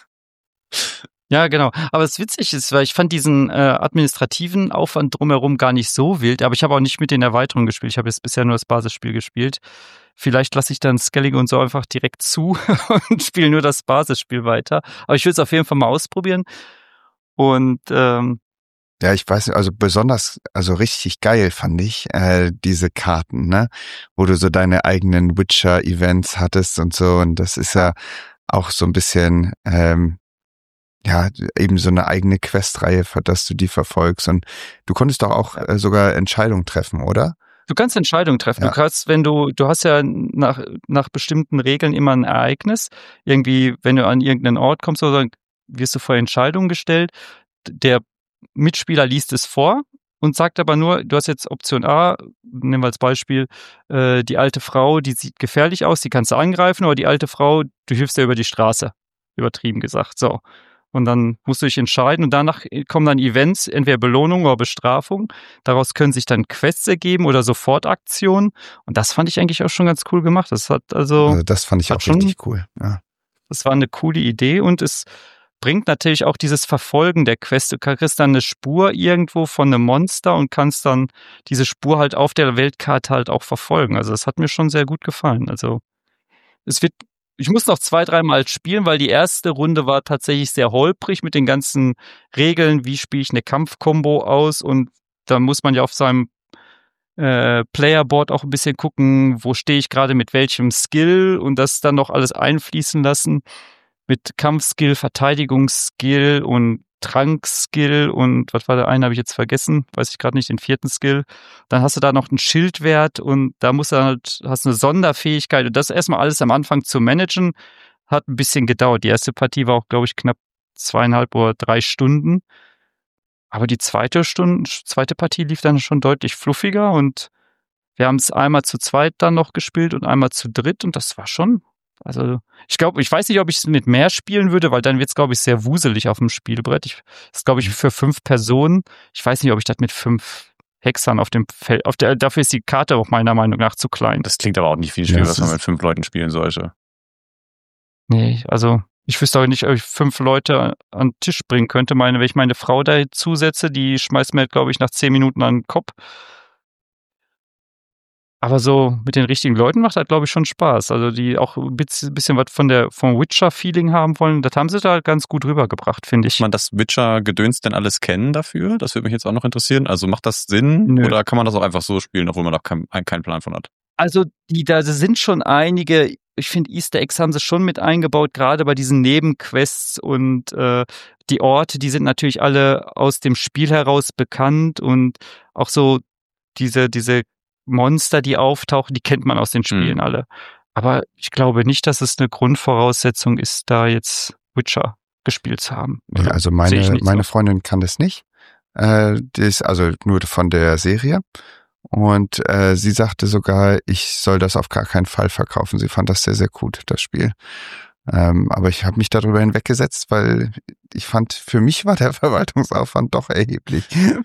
Ja, genau. Aber es witzig ist, weil ich fand diesen äh, administrativen Aufwand drumherum gar nicht so wild, aber ich habe auch nicht mit den Erweiterungen gespielt. Ich habe jetzt bisher nur das Basisspiel gespielt. Vielleicht lasse ich dann Skellige und so einfach direkt zu und spiele nur das Basisspiel weiter. Aber ich will es auf jeden Fall mal ausprobieren. Und ähm, ja, ich weiß nicht, also besonders, also richtig geil fand ich äh, diese Karten, ne, wo du so deine eigenen Witcher-Events hattest und so. Und das ist ja auch so ein bisschen ähm, ja, eben so eine eigene Questreihe, für dass du die verfolgst. Und du konntest doch auch äh, sogar Entscheidungen treffen, oder? Du kannst Entscheidungen treffen. Ja. Du kannst, wenn du, du hast ja nach, nach bestimmten Regeln immer ein Ereignis. Irgendwie, wenn du an irgendeinen Ort kommst, oder wirst du vor Entscheidungen gestellt. Der Mitspieler liest es vor und sagt aber nur, du hast jetzt Option A, nehmen wir als Beispiel, äh, die alte Frau, die sieht gefährlich aus, die kannst du angreifen, oder die alte Frau, du hilfst ihr über die Straße. Übertrieben gesagt. So. Und dann musst du dich entscheiden und danach kommen dann Events, entweder Belohnung oder Bestrafung. Daraus können sich dann Quests ergeben oder Sofortaktionen. Und das fand ich eigentlich auch schon ganz cool gemacht. Das hat also, also das fand ich auch schon, richtig cool. Ja. Das war eine coole Idee und es bringt natürlich auch dieses Verfolgen der Quest. Du kriegst dann eine Spur irgendwo von einem Monster und kannst dann diese Spur halt auf der Weltkarte halt auch verfolgen. Also das hat mir schon sehr gut gefallen. Also es wird Ich muss noch zwei, dreimal spielen, weil die erste Runde war tatsächlich sehr holprig mit den ganzen Regeln. Wie spiele ich eine Kampfkombo aus? Und da muss man ja auf seinem äh, Playerboard auch ein bisschen gucken, wo stehe ich gerade mit welchem Skill und das dann noch alles einfließen lassen. Mit Kampfskill, Verteidigungsskill und Trankskill und was war der eine, habe ich jetzt vergessen, weiß ich gerade nicht, den vierten Skill. Dann hast du da noch einen Schildwert und da musst du halt, hast eine Sonderfähigkeit und das erstmal alles am Anfang zu managen, hat ein bisschen gedauert. Die erste Partie war auch, glaube ich, knapp zweieinhalb oder drei Stunden. Aber die zweite Stunde, zweite Partie lief dann schon deutlich fluffiger und wir haben es einmal zu zweit dann noch gespielt und einmal zu dritt und das war schon, also ich glaube, ich weiß nicht, ob ich es mit mehr spielen würde, weil dann wird es, glaube ich, sehr wuselig auf dem Spielbrett. Ich, das ist, glaube ich, für fünf Personen. Ich weiß nicht, ob ich das mit fünf Hexern auf dem Feld, auf der, dafür ist die Karte auch meiner Meinung nach zu klein. Das klingt aber auch nicht viel Spiel, Ja, was man mit fünf Leuten spielen sollte. Nee, also ich wüsste auch nicht, ob ich fünf Leute an den Tisch bringen könnte. Meine, wenn ich meine Frau da zusetze, die schmeißt mir, glaube ich, nach zehn Minuten an den Kopf. Aber so mit den richtigen Leuten macht das, glaube ich, schon Spaß. Also die auch ein bisschen, bisschen was von der vom Witcher-Feeling haben wollen, das haben sie da ganz gut rübergebracht, finde ich. Muss man das Witcher-Gedöns denn alles kennen dafür? Das würde mich jetzt auch noch interessieren. Also macht das Sinn? Nö. Oder kann man das auch einfach so spielen, obwohl man da keinen keinen Plan von hat? Also die, da sind schon einige, ich finde, Easter Eggs haben sie schon mit eingebaut, gerade bei diesen Nebenquests und äh, die Orte, die sind natürlich alle aus dem Spiel heraus bekannt und auch so diese, diese Monster, die auftauchen, die kennt man aus den Spielen Mhm. alle. Aber ich glaube nicht, dass es eine Grundvoraussetzung ist, da jetzt Witcher gespielt zu haben. Nee, Oder also sehe meine, ich nicht meine so. Freundin kann das nicht. Äh, die ist also nur von der Serie. Und äh, sie sagte sogar, ich soll das auf gar keinen Fall verkaufen. Sie fand das sehr, sehr gut, das Spiel. Ähm, aber ich habe mich darüber hinweggesetzt, weil ich fand, für mich war der Verwaltungsaufwand doch erheblich.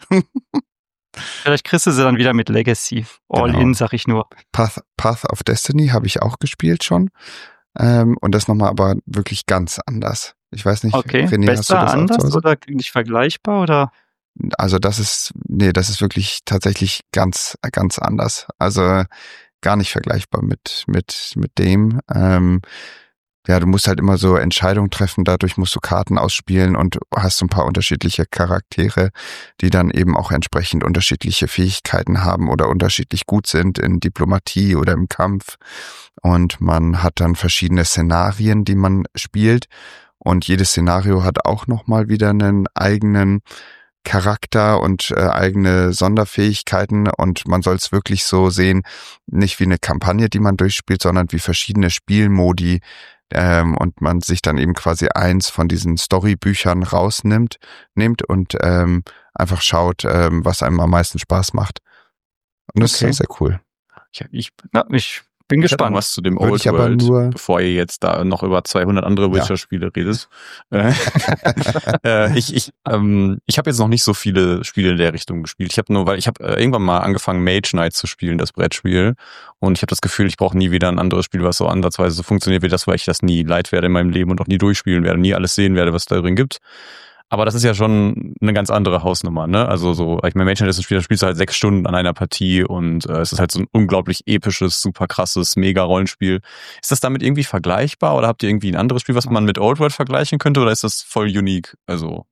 Vielleicht kriegst du sie dann wieder mit Legacy. All Genau. in, sag ich nur. Path, Path of Destiny habe ich auch gespielt schon. Ähm, und das nochmal aber wirklich ganz anders. Ich weiß nicht, Okay, René, hast du besser, das auch zu anders Hause? oder nicht vergleichbar oder? Also das ist, nee, das ist wirklich tatsächlich ganz, ganz anders. Also gar nicht vergleichbar mit, mit, mit dem. Ähm, ja, du musst halt immer so Entscheidungen treffen, dadurch musst du Karten ausspielen und hast so ein paar unterschiedliche Charaktere, die dann eben auch entsprechend unterschiedliche Fähigkeiten haben oder unterschiedlich gut sind in Diplomatie oder im Kampf. Und man hat dann verschiedene Szenarien, die man spielt. Und jedes Szenario hat auch nochmal wieder einen eigenen Charakter und äh, eigene Sonderfähigkeiten und man soll es wirklich so sehen, nicht wie eine Kampagne, die man durchspielt, sondern wie verschiedene Spielmodi ähm, und man sich dann eben quasi eins von diesen Storybüchern rausnimmt nimmt und ähm, einfach schaut, ähm, was einem am meisten Spaß macht. Und das Okay. ist sehr cool. Ich, ich, Na, ich bin ich hätte noch gespannt. was zu dem Würde Old ich aber World, nur- bevor ihr jetzt da noch über zweihundert andere Ja. Witcher-Spiele redet. Äh, äh, ich ich, ähm, ich habe jetzt noch nicht so viele Spiele in der Richtung gespielt. Ich habe nur, weil ich habe äh, irgendwann mal angefangen, Mage Knight zu spielen, das Brettspiel. Und ich habe das Gefühl, ich brauche nie wieder ein anderes Spiel, was so ansatzweise so funktioniert wie das, weil ich das nie leid werde in meinem Leben und auch nie durchspielen werde, nie alles sehen werde, was da drin gibt. Aber das ist ja schon eine ganz andere Hausnummer, ne? Also so, ich meine, Mage Knight ist ein Spiel, da spielst du halt sechs Stunden an einer Partie und äh, es ist halt so ein unglaublich episches, super krasses, mega Rollenspiel. Ist das damit irgendwie vergleichbar oder habt ihr irgendwie ein anderes Spiel, was man mit Old World vergleichen könnte oder ist das voll unique? Also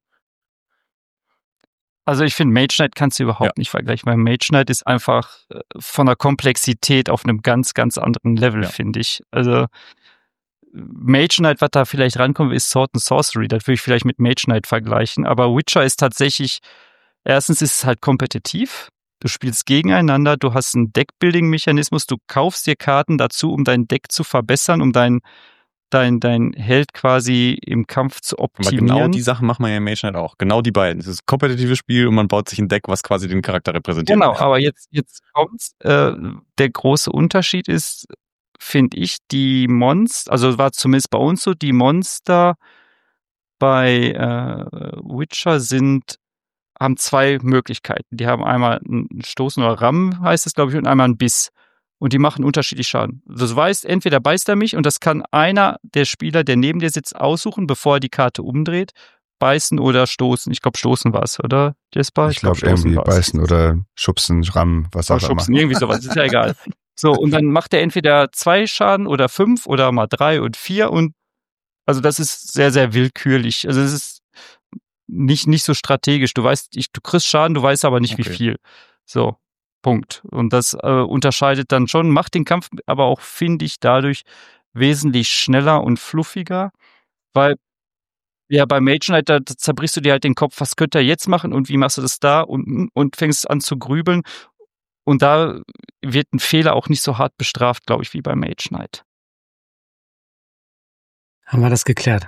Also ich finde, Mage Knight kannst du überhaupt Ja. nicht vergleichen, weil Mage Knight ist einfach äh, von der Komplexität auf einem ganz, ganz anderen Level, Ja. finde ich. Also Mage Knight, was da vielleicht rankommt, ist Sword and Sorcery. Das würde ich vielleicht mit Mage Knight vergleichen. Aber Witcher ist tatsächlich, erstens ist es halt kompetitiv. Du spielst gegeneinander, du hast einen Deckbuilding-Mechanismus, du kaufst dir Karten dazu, um dein Deck zu verbessern, um dein, dein, dein Held quasi im Kampf zu aber optimieren. genau die Sachen macht man ja in Mage Knight auch. Genau die beiden. Es ist ein kompetitives Spiel und man baut sich ein Deck, was quasi den Charakter repräsentiert. Genau, aber jetzt, jetzt kommt's. Äh, der große Unterschied ist, finde ich, die Monster, also war zumindest bei uns so, die Monster bei äh, Witcher sind, haben zwei Möglichkeiten. Die haben einmal ein Stoßen oder Rammen, heißt es, glaube ich, und einmal einen Biss. Und die machen unterschiedlich Schaden. Du weißt, entweder beißt er mich und das kann einer der Spieler, der neben dir sitzt, aussuchen, bevor er die Karte umdreht. Beißen oder stoßen. Ich glaube, stoßen war es, oder, Jesper? Ich glaube stoßen irgendwie war's. beißen oder schubsen, rammen, was Oder auch immer. schubsen, irgendwie sowas, ist ja egal. So, und dann macht er entweder zwei Schaden oder fünf oder mal drei und vier und also das ist sehr, sehr willkürlich. Also es ist nicht, nicht so strategisch. Du weißt, ich, du kriegst Schaden, du weißt aber nicht, wie Okay. viel. So, Punkt. Und das äh, unterscheidet dann schon, macht den Kampf aber auch, finde ich, dadurch wesentlich schneller und fluffiger, weil ja, bei Mage Knight, da zerbrichst du dir halt den Kopf, was könnte er jetzt machen und wie machst du das da und, und fängst an zu grübeln. Und da wird ein Fehler auch nicht so hart bestraft, glaube ich, wie bei Mage Knight. Haben wir das geklärt?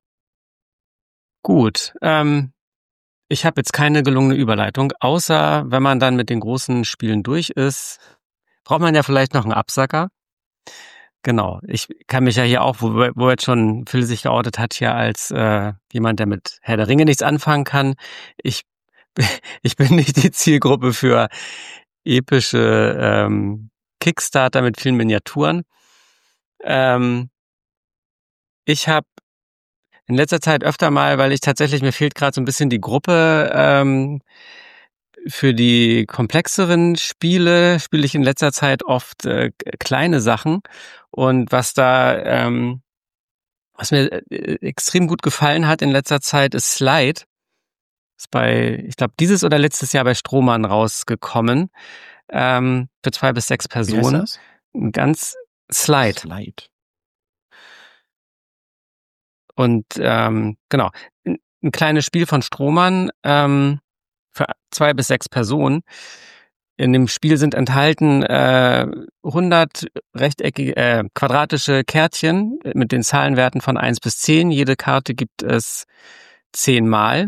Gut. Ähm, ich habe jetzt keine gelungene Überleitung, außer wenn man dann mit den großen Spielen durch ist, braucht man ja vielleicht noch einen Absacker. Genau. Ich kann mich ja hier auch, wo, wo jetzt schon Phil sich geoutet hat, hier als äh, jemand, der mit Herr der Ringe nichts anfangen kann. Ich, ich bin nicht die Zielgruppe für epische ähm, Kickstarter mit vielen Miniaturen. Ähm, ich habe in letzter Zeit öfter mal, weil ich tatsächlich, mir fehlt gerade so ein bisschen die Gruppe. Ähm, für die komplexeren Spiele spiele ich in letzter Zeit oft äh, kleine Sachen. Und was da, ähm, was mir äh, extrem gut gefallen hat in letzter Zeit, ist Slide. Ist bei, ich glaube, dieses oder letztes Jahr bei Strohmann rausgekommen. Ähm, für zwei bis sechs Personen. Wie heißt das? Ein ganz Slide. Slide. Und ähm, genau, ein, ein kleines Spiel von Strohmann ähm, für zwei bis sechs Personen. In dem Spiel sind enthalten äh, hundert rechteckige, äh, quadratische Kärtchen mit den Zahlenwerten von eins bis zehn. Jede Karte gibt es zehnmal.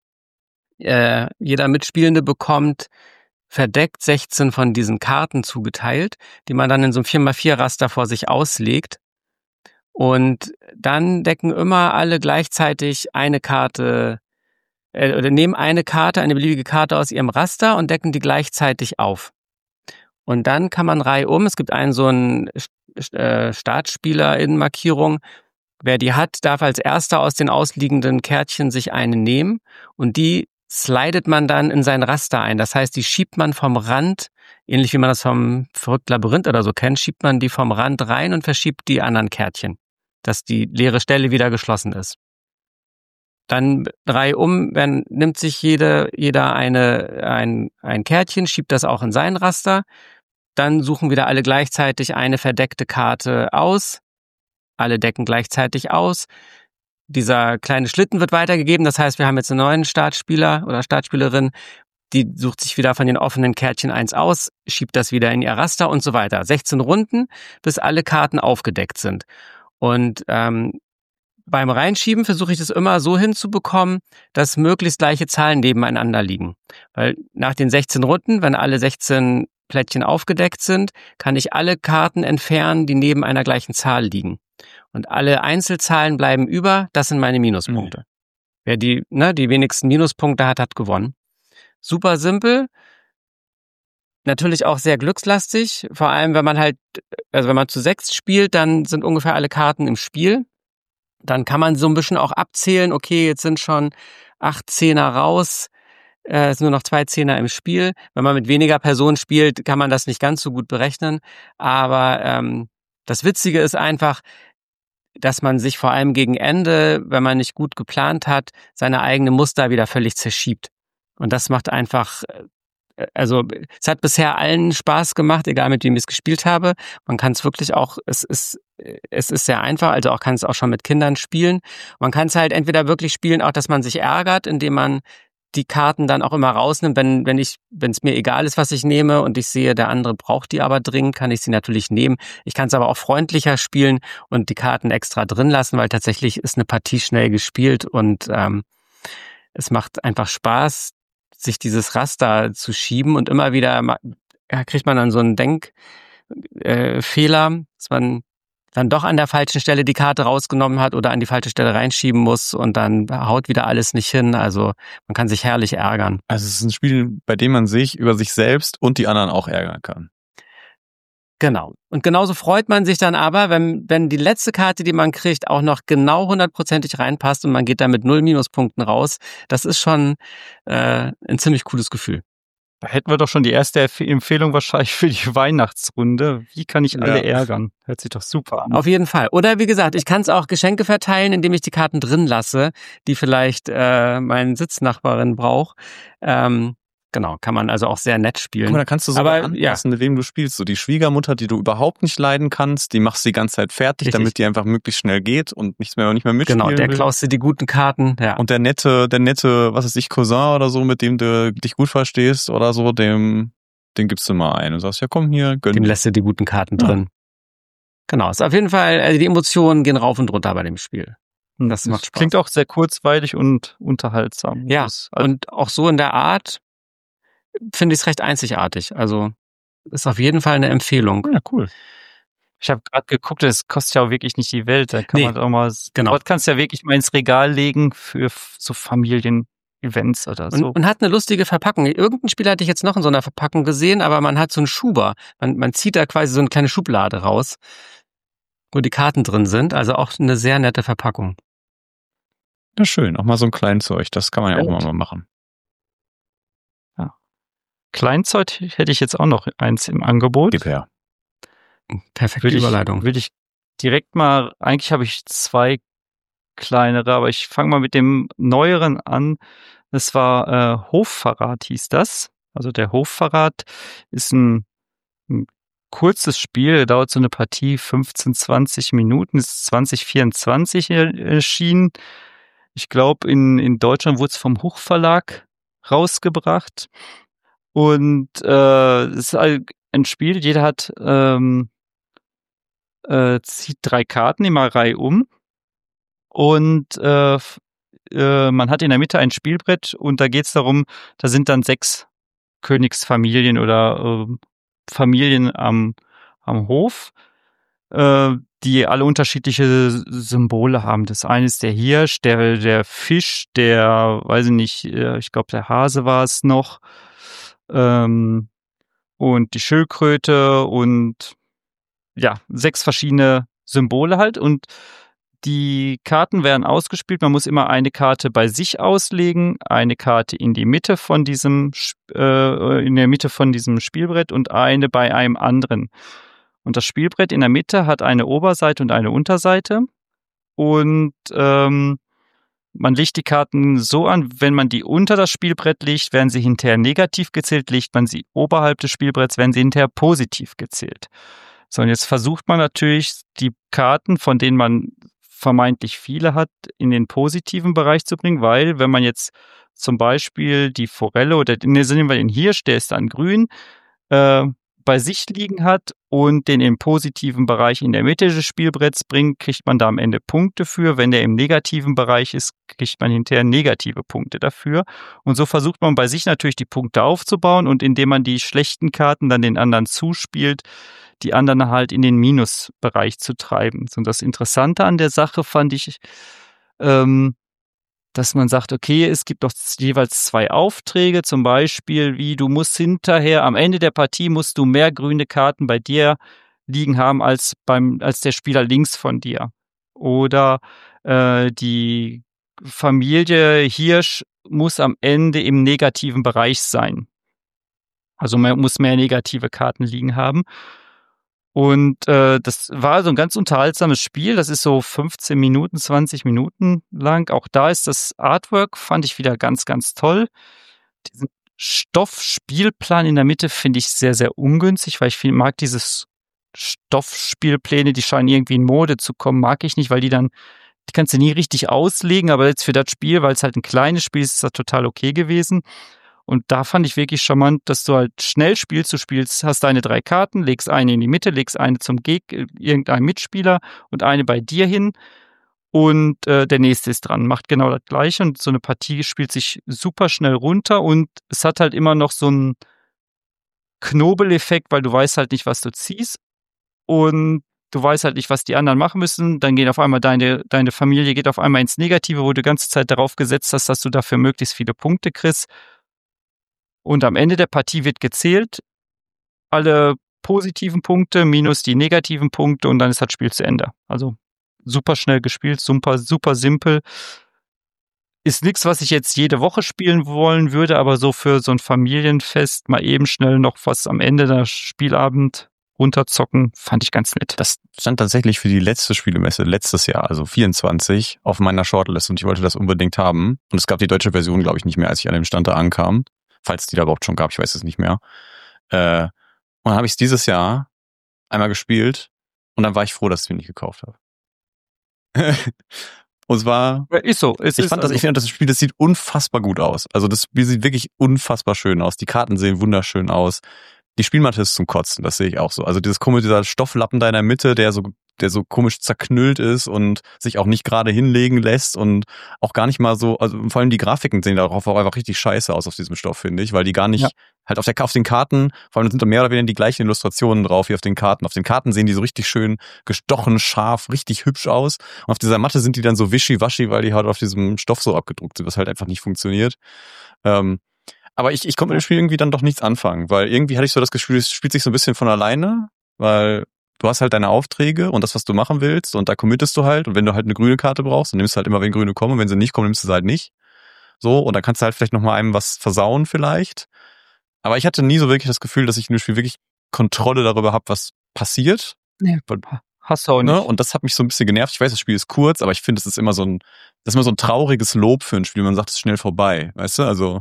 Äh, jeder Mitspielende bekommt verdeckt sechzehn von diesen Karten zugeteilt, die man dann in so einem vier mal vier Raster vor sich auslegt. Und dann decken immer alle gleichzeitig eine Karte äh, oder nehmen eine Karte, eine beliebige Karte aus ihrem Raster und decken die gleichzeitig auf. Und dann kann man reihum, es gibt einen so einen äh, Startspieler-Innenmarkierung, wer die hat, darf als erster aus den ausliegenden Kärtchen sich eine nehmen und die slidet man dann in sein Raster ein. Das heißt, die schiebt man vom Rand, ähnlich wie man das vom verrückten Labyrinth oder so kennt, schiebt man die vom Rand rein und verschiebt die anderen Kärtchen, dass die leere Stelle wieder geschlossen ist. Dann reihum, wenn, nimmt sich jede, jeder eine, ein, ein Kärtchen, schiebt das auch in sein Raster. Dann suchen wieder alle gleichzeitig eine verdeckte Karte aus. Alle decken gleichzeitig aus. Dieser kleine Schlitten wird weitergegeben. Das heißt, wir haben jetzt einen neuen Startspieler oder Startspielerin, die sucht sich wieder von den offenen Kärtchen eins aus, schiebt das wieder in ihr Raster und so weiter. sechzehn Runden, bis alle Karten aufgedeckt sind. Und ähm, beim Reinschieben versuche ich das immer so hinzubekommen, dass möglichst gleiche Zahlen nebeneinander liegen. Weil nach den sechzehn Runden, wenn alle sechzehn Plättchen aufgedeckt sind, kann ich alle Karten entfernen, die neben einer gleichen Zahl liegen. Und alle Einzelzahlen bleiben über, das sind meine Minuspunkte. Mhm. Wer die, ne, die wenigsten Minuspunkte hat, hat gewonnen. Super simpel. Natürlich auch sehr glückslastig. Vor allem, wenn man halt, also wenn man zu sechs spielt, dann sind ungefähr alle Karten im Spiel. Dann kann man so ein bisschen auch abzählen, okay, jetzt sind schon acht Zehner raus, äh, es sind nur noch zwei Zehner im Spiel. Wenn man mit weniger Personen spielt, kann man das nicht ganz so gut berechnen. Aber ähm, das Witzige ist einfach, dass man sich vor allem gegen Ende, wenn man nicht gut geplant hat, seine eigene Muster wieder völlig zerschiebt. Und das macht einfach, also es hat bisher allen Spaß gemacht, egal mit wem ich es gespielt habe. Man kann es wirklich auch, es ist es ist sehr einfach, also auch kann es auch schon mit Kindern spielen. Man kann es halt entweder wirklich spielen, auch dass man sich ärgert, indem man die Karten dann auch immer rausnimmt, wenn wenn ich wenn es mir egal ist, was ich nehme und ich sehe, der andere braucht die aber dringend, kann ich sie natürlich nehmen. Ich kann es aber auch freundlicher spielen und die Karten extra drin lassen, weil tatsächlich ist eine Partie schnell gespielt und ähm, es macht einfach Spaß, sich dieses Raster zu schieben und immer wieder ja, kriegt man dann so einen Denkfehler, äh, dass man dann doch an der falschen Stelle die Karte rausgenommen hat oder an die falsche Stelle reinschieben muss und dann haut wieder alles nicht hin. Also man kann sich herrlich ärgern. Also es ist ein Spiel, bei dem man sich über sich selbst und die anderen auch ärgern kann. Genau. Und genauso freut man sich dann aber, wenn, wenn die letzte Karte, die man kriegt, auch noch genau hundertprozentig reinpasst und man geht da mit null Minuspunkten raus. Das ist schon äh, ein ziemlich cooles Gefühl. Da hätten wir doch schon die erste Empfehlung wahrscheinlich für die Weihnachtsrunde. Wie kann ich alle ja. ärgern? Hört sich doch super an. Auf jeden Fall. Oder wie gesagt, ich kann es auch Geschenke verteilen, indem ich die Karten drin lasse, die vielleicht äh, meine Sitznachbarin braucht. Ähm, genau, kann man also auch sehr nett spielen. Guck mal, da kannst du sogar Aber, anpassen, ja. wem du spielst. So die Schwiegermutter, die du überhaupt nicht leiden kannst, die machst du die ganze Zeit fertig, Richtig. damit die einfach möglichst schnell geht und nichts mehr, nicht mehr mitspielen Genau, der will. klaust dir die guten Karten. Ja. Und der nette, der nette, was weiß ich, Cousin oder so, mit dem du dich gut verstehst oder so, dem, den gibst du mal ein und sagst, ja komm hier, gönn. Dem lässt du die guten Karten ja. drin. Genau, ist auf jeden Fall, also die Emotionen gehen rauf und runter bei dem Spiel. Das, das macht Spaß. Klingt auch sehr kurzweilig und unterhaltsam. Ja, das, also und auch so in der Art finde ich es recht einzigartig. Also ist auf jeden Fall eine Empfehlung. Ja, cool. Ich habe gerade geguckt, das kostet ja auch wirklich nicht die Welt. Da kann nee, man auch mal, genau. dort kannst du ja wirklich mal ins Regal legen für so Familien-Events oder so. Und, und hat eine lustige Verpackung. Irgendein Spiel hatte ich jetzt noch in so einer Verpackung gesehen, aber man hat so einen Schuber. Man, man zieht da quasi so eine kleine Schublade raus, wo die Karten drin sind. Also auch eine sehr nette Verpackung. Ja, schön. Auch mal so ein Kleinzeug. Das kann man ja auch Ja. mal machen. Kleinzeug hätte ich jetzt auch noch eins im Angebot. Gib her. Perfekte Will ich, Überleitung. will ich direkt mal, eigentlich habe ich zwei kleinere, aber ich fange mal mit dem neueren an. Das war äh, Hofverrat hieß das. Also der Hofverrat ist ein, ein kurzes Spiel, dauert so eine Partie fünfzehn, zwanzig Minuten, ist zwanzig vierundzwanzig erschienen. Ich glaube, in, in Deutschland wurde es vom Hochverlag rausgebracht. Und äh, es ist halt ein Spiel, jeder hat ähm, äh, zieht drei Karten immer Reihe um und äh, f- äh, man hat in der Mitte ein Spielbrett und da geht es darum, da sind dann sechs Königsfamilien oder äh, Familien am, am Hof, äh, die alle unterschiedliche Symbole haben. Das eine ist der Hirsch, der, der Fisch, der, weiß ich nicht, äh, ich glaube der Hase war es noch, ähm, und die Schildkröte und ja, sechs verschiedene Symbole halt und die Karten werden ausgespielt. Man muss immer eine Karte bei sich auslegen, eine Karte in die Mitte von diesem äh, in der Mitte von diesem Spielbrett und eine bei einem anderen. Und das Spielbrett in der Mitte hat eine Oberseite und eine Unterseite und ähm, man legt die Karten so an, wenn man die unter das Spielbrett legt, werden sie hinterher negativ gezählt, legt man sie oberhalb des Spielbretts, werden sie hinterher positiv gezählt. So, und jetzt versucht man natürlich, die Karten, von denen man vermeintlich viele hat, in den positiven Bereich zu bringen, weil wenn man jetzt zum Beispiel die Forelle oder ne, nehmen wir den Hirsch, der ist dann grün, äh, bei sich liegen hat und den im positiven Bereich in der Mitte des Spielbretts bringt, kriegt man da am Ende Punkte für. Wenn der im negativen Bereich ist, kriegt man hinterher negative Punkte dafür. Und so versucht man bei sich natürlich die Punkte aufzubauen und indem man die schlechten Karten dann den anderen zuspielt, die anderen halt in den Minusbereich zu treiben. Und das Interessante an der Sache fand ich, ähm, dass man sagt, okay, es gibt doch jeweils zwei Aufträge, zum Beispiel, wie du musst hinterher, am Ende der Partie musst du mehr grüne Karten bei dir liegen haben als beim, als der Spieler links von dir. Oder äh, die Familie Hirsch muss am Ende im negativen Bereich sein. Also man muss mehr negative Karten liegen haben. Und äh, das war so ein ganz unterhaltsames Spiel. Das ist so fünfzehn Minuten, zwanzig Minuten lang. Auch da ist das Artwork, fand ich wieder ganz, ganz toll. Diesen Stoffspielplan in der Mitte finde ich sehr, sehr ungünstig, weil ich viel, mag dieses Stoffspielpläne, die scheinen irgendwie in Mode zu kommen, mag ich nicht, weil die dann, die kannst du nie richtig auslegen, aber jetzt für das Spiel, weil es halt ein kleines Spiel ist, ist das total okay gewesen. Und da fand ich wirklich charmant, dass du halt schnell spielst. Du spielst, hast deine drei Karten, legst eine in die Mitte, legst eine zum Gegner, irgendeinem Mitspieler und eine bei dir hin. Und äh, der nächste ist dran, macht genau das Gleiche. Und so eine Partie spielt sich super schnell runter. Und es hat halt immer noch so einen Knobeleffekt, weil du weißt halt nicht, was du ziehst. Und du weißt halt nicht, was die anderen machen müssen. Dann geht auf einmal deine, deine Familie geht auf einmal ins Negative, wo du die ganze Zeit darauf gesetzt hast, dass du dafür möglichst viele Punkte kriegst. Und am Ende der Partie wird gezählt, alle positiven Punkte minus die negativen Punkte und dann ist das Spiel zu Ende. Also super schnell gespielt, super, super simpel. Ist nichts, was ich jetzt jede Woche spielen wollen würde, aber so für so ein Familienfest mal eben schnell noch was am Ende der Spielabend runterzocken, fand ich ganz nett. Das stand tatsächlich für die letzte Spielemesse letztes Jahr, also vierundzwanzig, auf meiner Shortlist und ich wollte das unbedingt haben. Und es gab die deutsche Version, glaube ich, nicht mehr, als ich an dem Stand da ankam. Falls die da überhaupt schon gab, ich weiß es nicht mehr. Äh, und dann habe ich es dieses Jahr einmal gespielt und dann war ich froh, dass ich es mir nicht gekauft habe. Und zwar, ist so. Es ich ist fand das, also. ich finde das Spiel, das sieht unfassbar gut aus. Also das Spiel sieht wirklich unfassbar schön aus. Die Karten sehen wunderschön aus. Die Spielmatte ist zum Kotzen, das sehe ich auch so. Also dieses komische, dieser Stofflappen da in der Mitte, der so, der so komisch zerknüllt ist und sich auch nicht gerade hinlegen lässt und auch gar nicht mal so, also vor allem die Grafiken sehen darauf auch einfach richtig scheiße aus auf diesem Stoff, finde ich, weil die gar nicht, Ja. halt auf der, auf den Karten, vor allem sind da mehr oder weniger die gleichen Illustrationen drauf wie auf den Karten. Auf den Karten sehen die so richtig schön gestochen, scharf, richtig hübsch aus. Und auf dieser Matte sind die dann so wischiwaschi, weil die halt auf diesem Stoff so abgedruckt sind, was halt einfach nicht funktioniert. Ähm, Aber ich, ich konnte mit dem Spiel irgendwie dann doch nichts anfangen, weil irgendwie hatte ich so das Gefühl, es spielt sich so ein bisschen von alleine, weil du hast halt deine Aufträge und das, was du machen willst und da committest du halt und wenn du halt eine grüne Karte brauchst, dann nimmst du halt immer, wenn grüne kommen und wenn sie nicht kommen, nimmst du sie halt nicht. So, und dann kannst du halt vielleicht nochmal einem was versauen vielleicht. Aber ich hatte nie so wirklich das Gefühl, dass ich in dem Spiel wirklich Kontrolle darüber habe, was passiert. Nee, hast du auch nicht. Ne? Und das hat mich so ein bisschen genervt. Ich weiß, das Spiel ist kurz, aber ich finde, es ist immer so ein, das ist immer so ein trauriges Lob für ein Spiel. Man sagt, es ist schnell vorbei. Weißt du, also.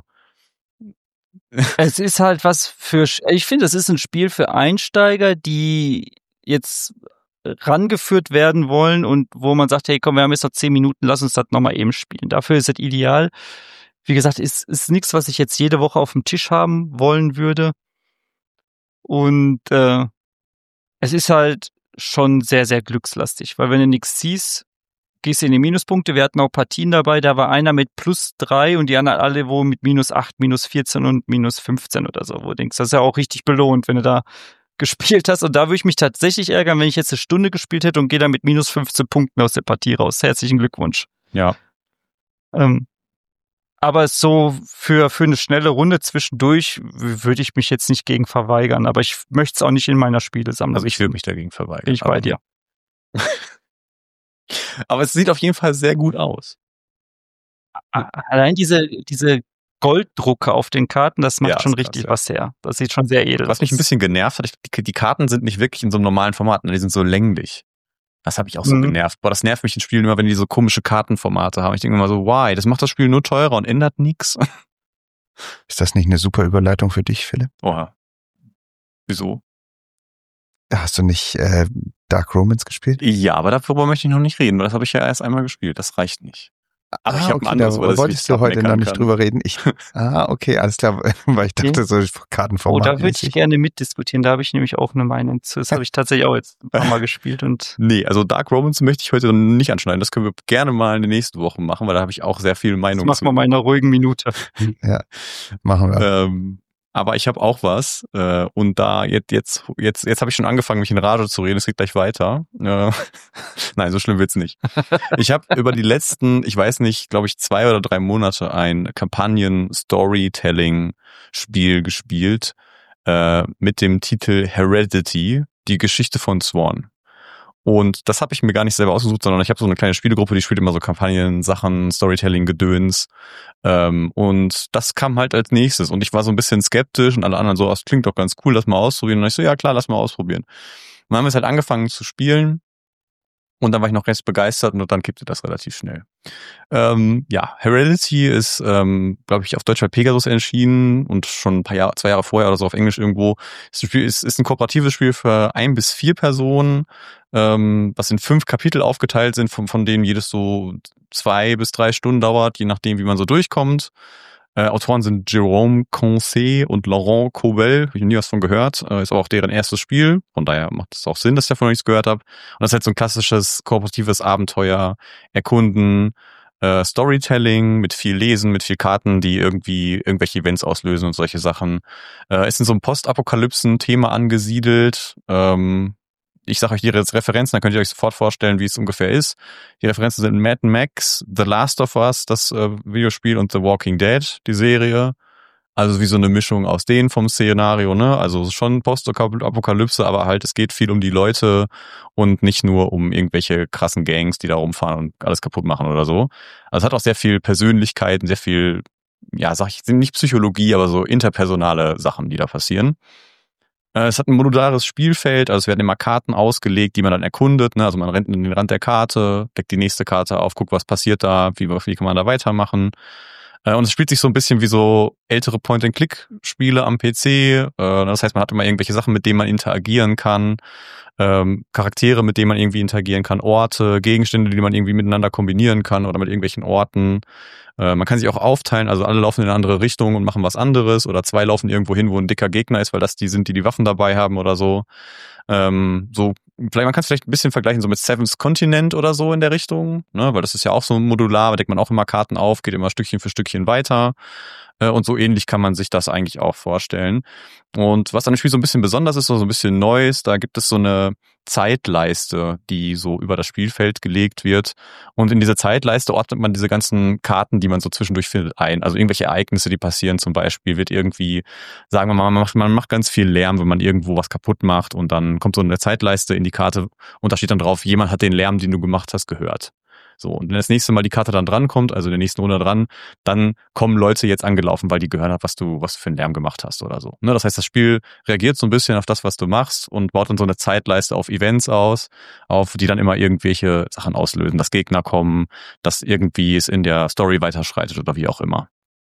Es ist halt was für, ich finde, es ist ein Spiel für Einsteiger, die jetzt rangeführt werden wollen und wo man sagt, hey, komm, wir haben jetzt noch zehn Minuten, lass uns das nochmal eben spielen. Dafür ist es ideal. Wie gesagt, ist, ist nichts, was ich jetzt jede Woche auf dem Tisch haben wollen würde. Und äh, es ist halt schon sehr, sehr glückslastig, weil wenn du nichts siehst, gehst du in die Minuspunkte. Wir hatten auch Partien dabei, da war einer mit plus drei und die anderen alle wo mit minus acht, minus vierzehn und minus fünfzehn oder so. Wo du denkst, das ist ja auch richtig belohnt, wenn du da gespielt hast. Und da würde ich mich tatsächlich ärgern, wenn ich jetzt eine Stunde gespielt hätte und gehe dann mit minus fünfzehn Punkten aus der Partie raus. Herzlichen Glückwunsch. Ja. Ähm, aber so für, für eine schnelle Runde zwischendurch würde ich mich jetzt nicht gegen verweigern. Aber ich möchte es auch nicht in meiner Spielesammlung. Also ich will mich dagegen verweigern. Bin ich bei dir. Aber es sieht auf jeden Fall sehr gut aus. Allein diese, diese Golddrucke auf den Karten, das macht Ja, schon ist richtig krass, ja. was her. Das sieht schon sehr edel aus. Was mich ein bisschen genervt hat, die, die Karten sind nicht wirklich in so einem normalen Format, die sind so länglich. Das hat mich auch so Mhm. genervt. Boah, das nervt mich in Spielen immer, wenn die so komische Kartenformate haben. Ich denke immer so, why? Das macht das Spiel nur teurer und ändert nichts. Ist das nicht eine super Überleitung für dich, Philipp? Oha. Wieso? Hast du nicht äh, Dark Romance gespielt? Ja, aber darüber möchte ich noch nicht reden, weil das habe ich ja erst einmal gespielt. Das reicht nicht. Aber ah, ich habe okay, ein anderes, da über das ich wolltest mich du heute abmeckern noch nicht kann. drüber reden. Ich, ah, okay, alles klar, weil ich dachte, so Oh, Kartenformat. da würde ich gerne mitdiskutieren. Da habe ich nämlich auch eine Meinung zu. Das habe ich tatsächlich auch jetzt ein paar Mal gespielt. Und Nee, also Dark Romance möchte ich heute nicht anschneiden. Das können wir gerne mal in den nächsten Wochen machen, weil da habe ich auch sehr viel das Meinung machen zu. wir mal in einer ruhigen Minute. Machen wir. Ähm, aber ich habe auch was äh, und da jetzt jetzt jetzt jetzt habe ich schon angefangen, mich in Rage zu reden. Es geht gleich weiter. Äh, Nein, so schlimm wird's nicht. Ich habe über die letzten, ich weiß nicht, glaube ich zwei oder drei Monate ein Kampagnen-Storytelling-Spiel gespielt äh, mit dem Titel Heredity, die Geschichte von Sworn. Und das habe ich mir gar nicht selber ausgesucht, sondern ich habe so eine kleine Spielegruppe, die spielt immer so Kampagnen, Sachen, Storytelling, Gedöns. Ähm, und das kam halt als nächstes. Und ich war so ein bisschen skeptisch und alle anderen so, das klingt doch ganz cool, lass mal ausprobieren. Und ich so, ja klar, lass mal ausprobieren. Und dann haben wir es halt angefangen zu spielen. Und dann war ich noch recht begeistert und dann kippte das relativ schnell. Ähm, ja, Heredity ist, ähm, glaube ich, auf Deutsch bei Pegasus erschienen und schon ein paar Jahre, zwei Jahre vorher oder so auf Englisch irgendwo. Das Spiel ist, ist ein kooperatives Spiel für ein bis vier Personen, ähm, was in fünf Kapitel aufgeteilt sind, von, von denen jedes so zwei bis drei Stunden dauert, je nachdem, wie man so durchkommt. Äh, Autoren sind Jérôme Concé und Laurent Cobel, habe ich noch nie was von gehört, äh, ist aber auch deren erstes Spiel, von daher macht es auch Sinn, dass ich davon noch nichts gehört habe. Und das ist halt so ein klassisches kooperatives Abenteuer, Erkunden, äh, Storytelling mit viel Lesen, mit viel Karten, die irgendwie irgendwelche Events auslösen und solche Sachen. Äh, ist in so einem Postapokalypsen-Thema angesiedelt. Ähm, ich sage euch die Referenzen, dann könnt ihr euch sofort vorstellen, wie es ungefähr ist. Die Referenzen sind Mad Max, The Last of Us, das äh, Videospiel, und The Walking Dead, die Serie. Also wie so eine Mischung aus denen vom Szenario, ne? Also schon Postapokalypse, aber halt es geht viel um die Leute und nicht nur um irgendwelche krassen Gangs, die da rumfahren und alles kaputt machen oder so. Also es hat auch sehr viel Persönlichkeit und sehr viel, ja, sag ich, sind nicht Psychologie, aber so interpersonale Sachen, die da passieren. Es hat ein modulares Spielfeld, also es werden immer Karten ausgelegt, die man dann erkundet. Ne? Also man rennt in den Rand der Karte, deckt die nächste Karte auf, guckt, was passiert da, wie, wie kann man da weitermachen. Und es spielt sich so ein bisschen wie so ältere Point-and-Click-Spiele am P C. Das heißt, man hat immer irgendwelche Sachen, mit denen man interagieren kann, Charaktere, mit denen man irgendwie interagieren kann, Orte, Gegenstände, die man irgendwie miteinander kombinieren kann oder mit irgendwelchen Orten. Man kann sich auch aufteilen, also alle laufen in eine andere Richtung und machen was anderes oder zwei laufen irgendwo hin, wo ein dicker Gegner ist, weil das die sind, die die Waffen dabei haben oder so. Ähm, so vielleicht man kann es vielleicht ein bisschen vergleichen so mit Seven's Continent oder so in der Richtung, ne, weil das ist ja auch so modular, da deckt man auch immer Karten auf, geht immer Stückchen für Stückchen weiter. Äh, und so ähnlich kann man sich das eigentlich auch vorstellen. Und was an dem Spiel so ein bisschen besonders ist, so ein bisschen Neues, da gibt es so eine Zeitleiste, die so über das Spielfeld gelegt wird. Und in diese Zeitleiste ordnet man diese ganzen Karten, die man so zwischendurch findet, ein. Also irgendwelche Ereignisse, die passieren, zum Beispiel wird irgendwie, sagen wir mal, man macht, man macht ganz viel Lärm, wenn man irgendwo was kaputt macht und dann kommt so eine Zeitleiste in die Karte und da steht dann drauf, jemand hat den Lärm, den du gemacht hast, gehört. So, und wenn das nächste Mal die Karte dann drankommt, also in der nächsten Runde dran, dann kommen Leute jetzt angelaufen, weil die gehört haben, was du, was du für einen Lärm gemacht hast oder so. Ne, das heißt, das Spiel reagiert so ein bisschen auf das, was du machst und baut dann so eine Zeitleiste auf Events aus, auf die dann immer irgendwelche Sachen auslösen, dass Gegner kommen, dass irgendwie es in der Story weiterschreitet oder wie auch immer.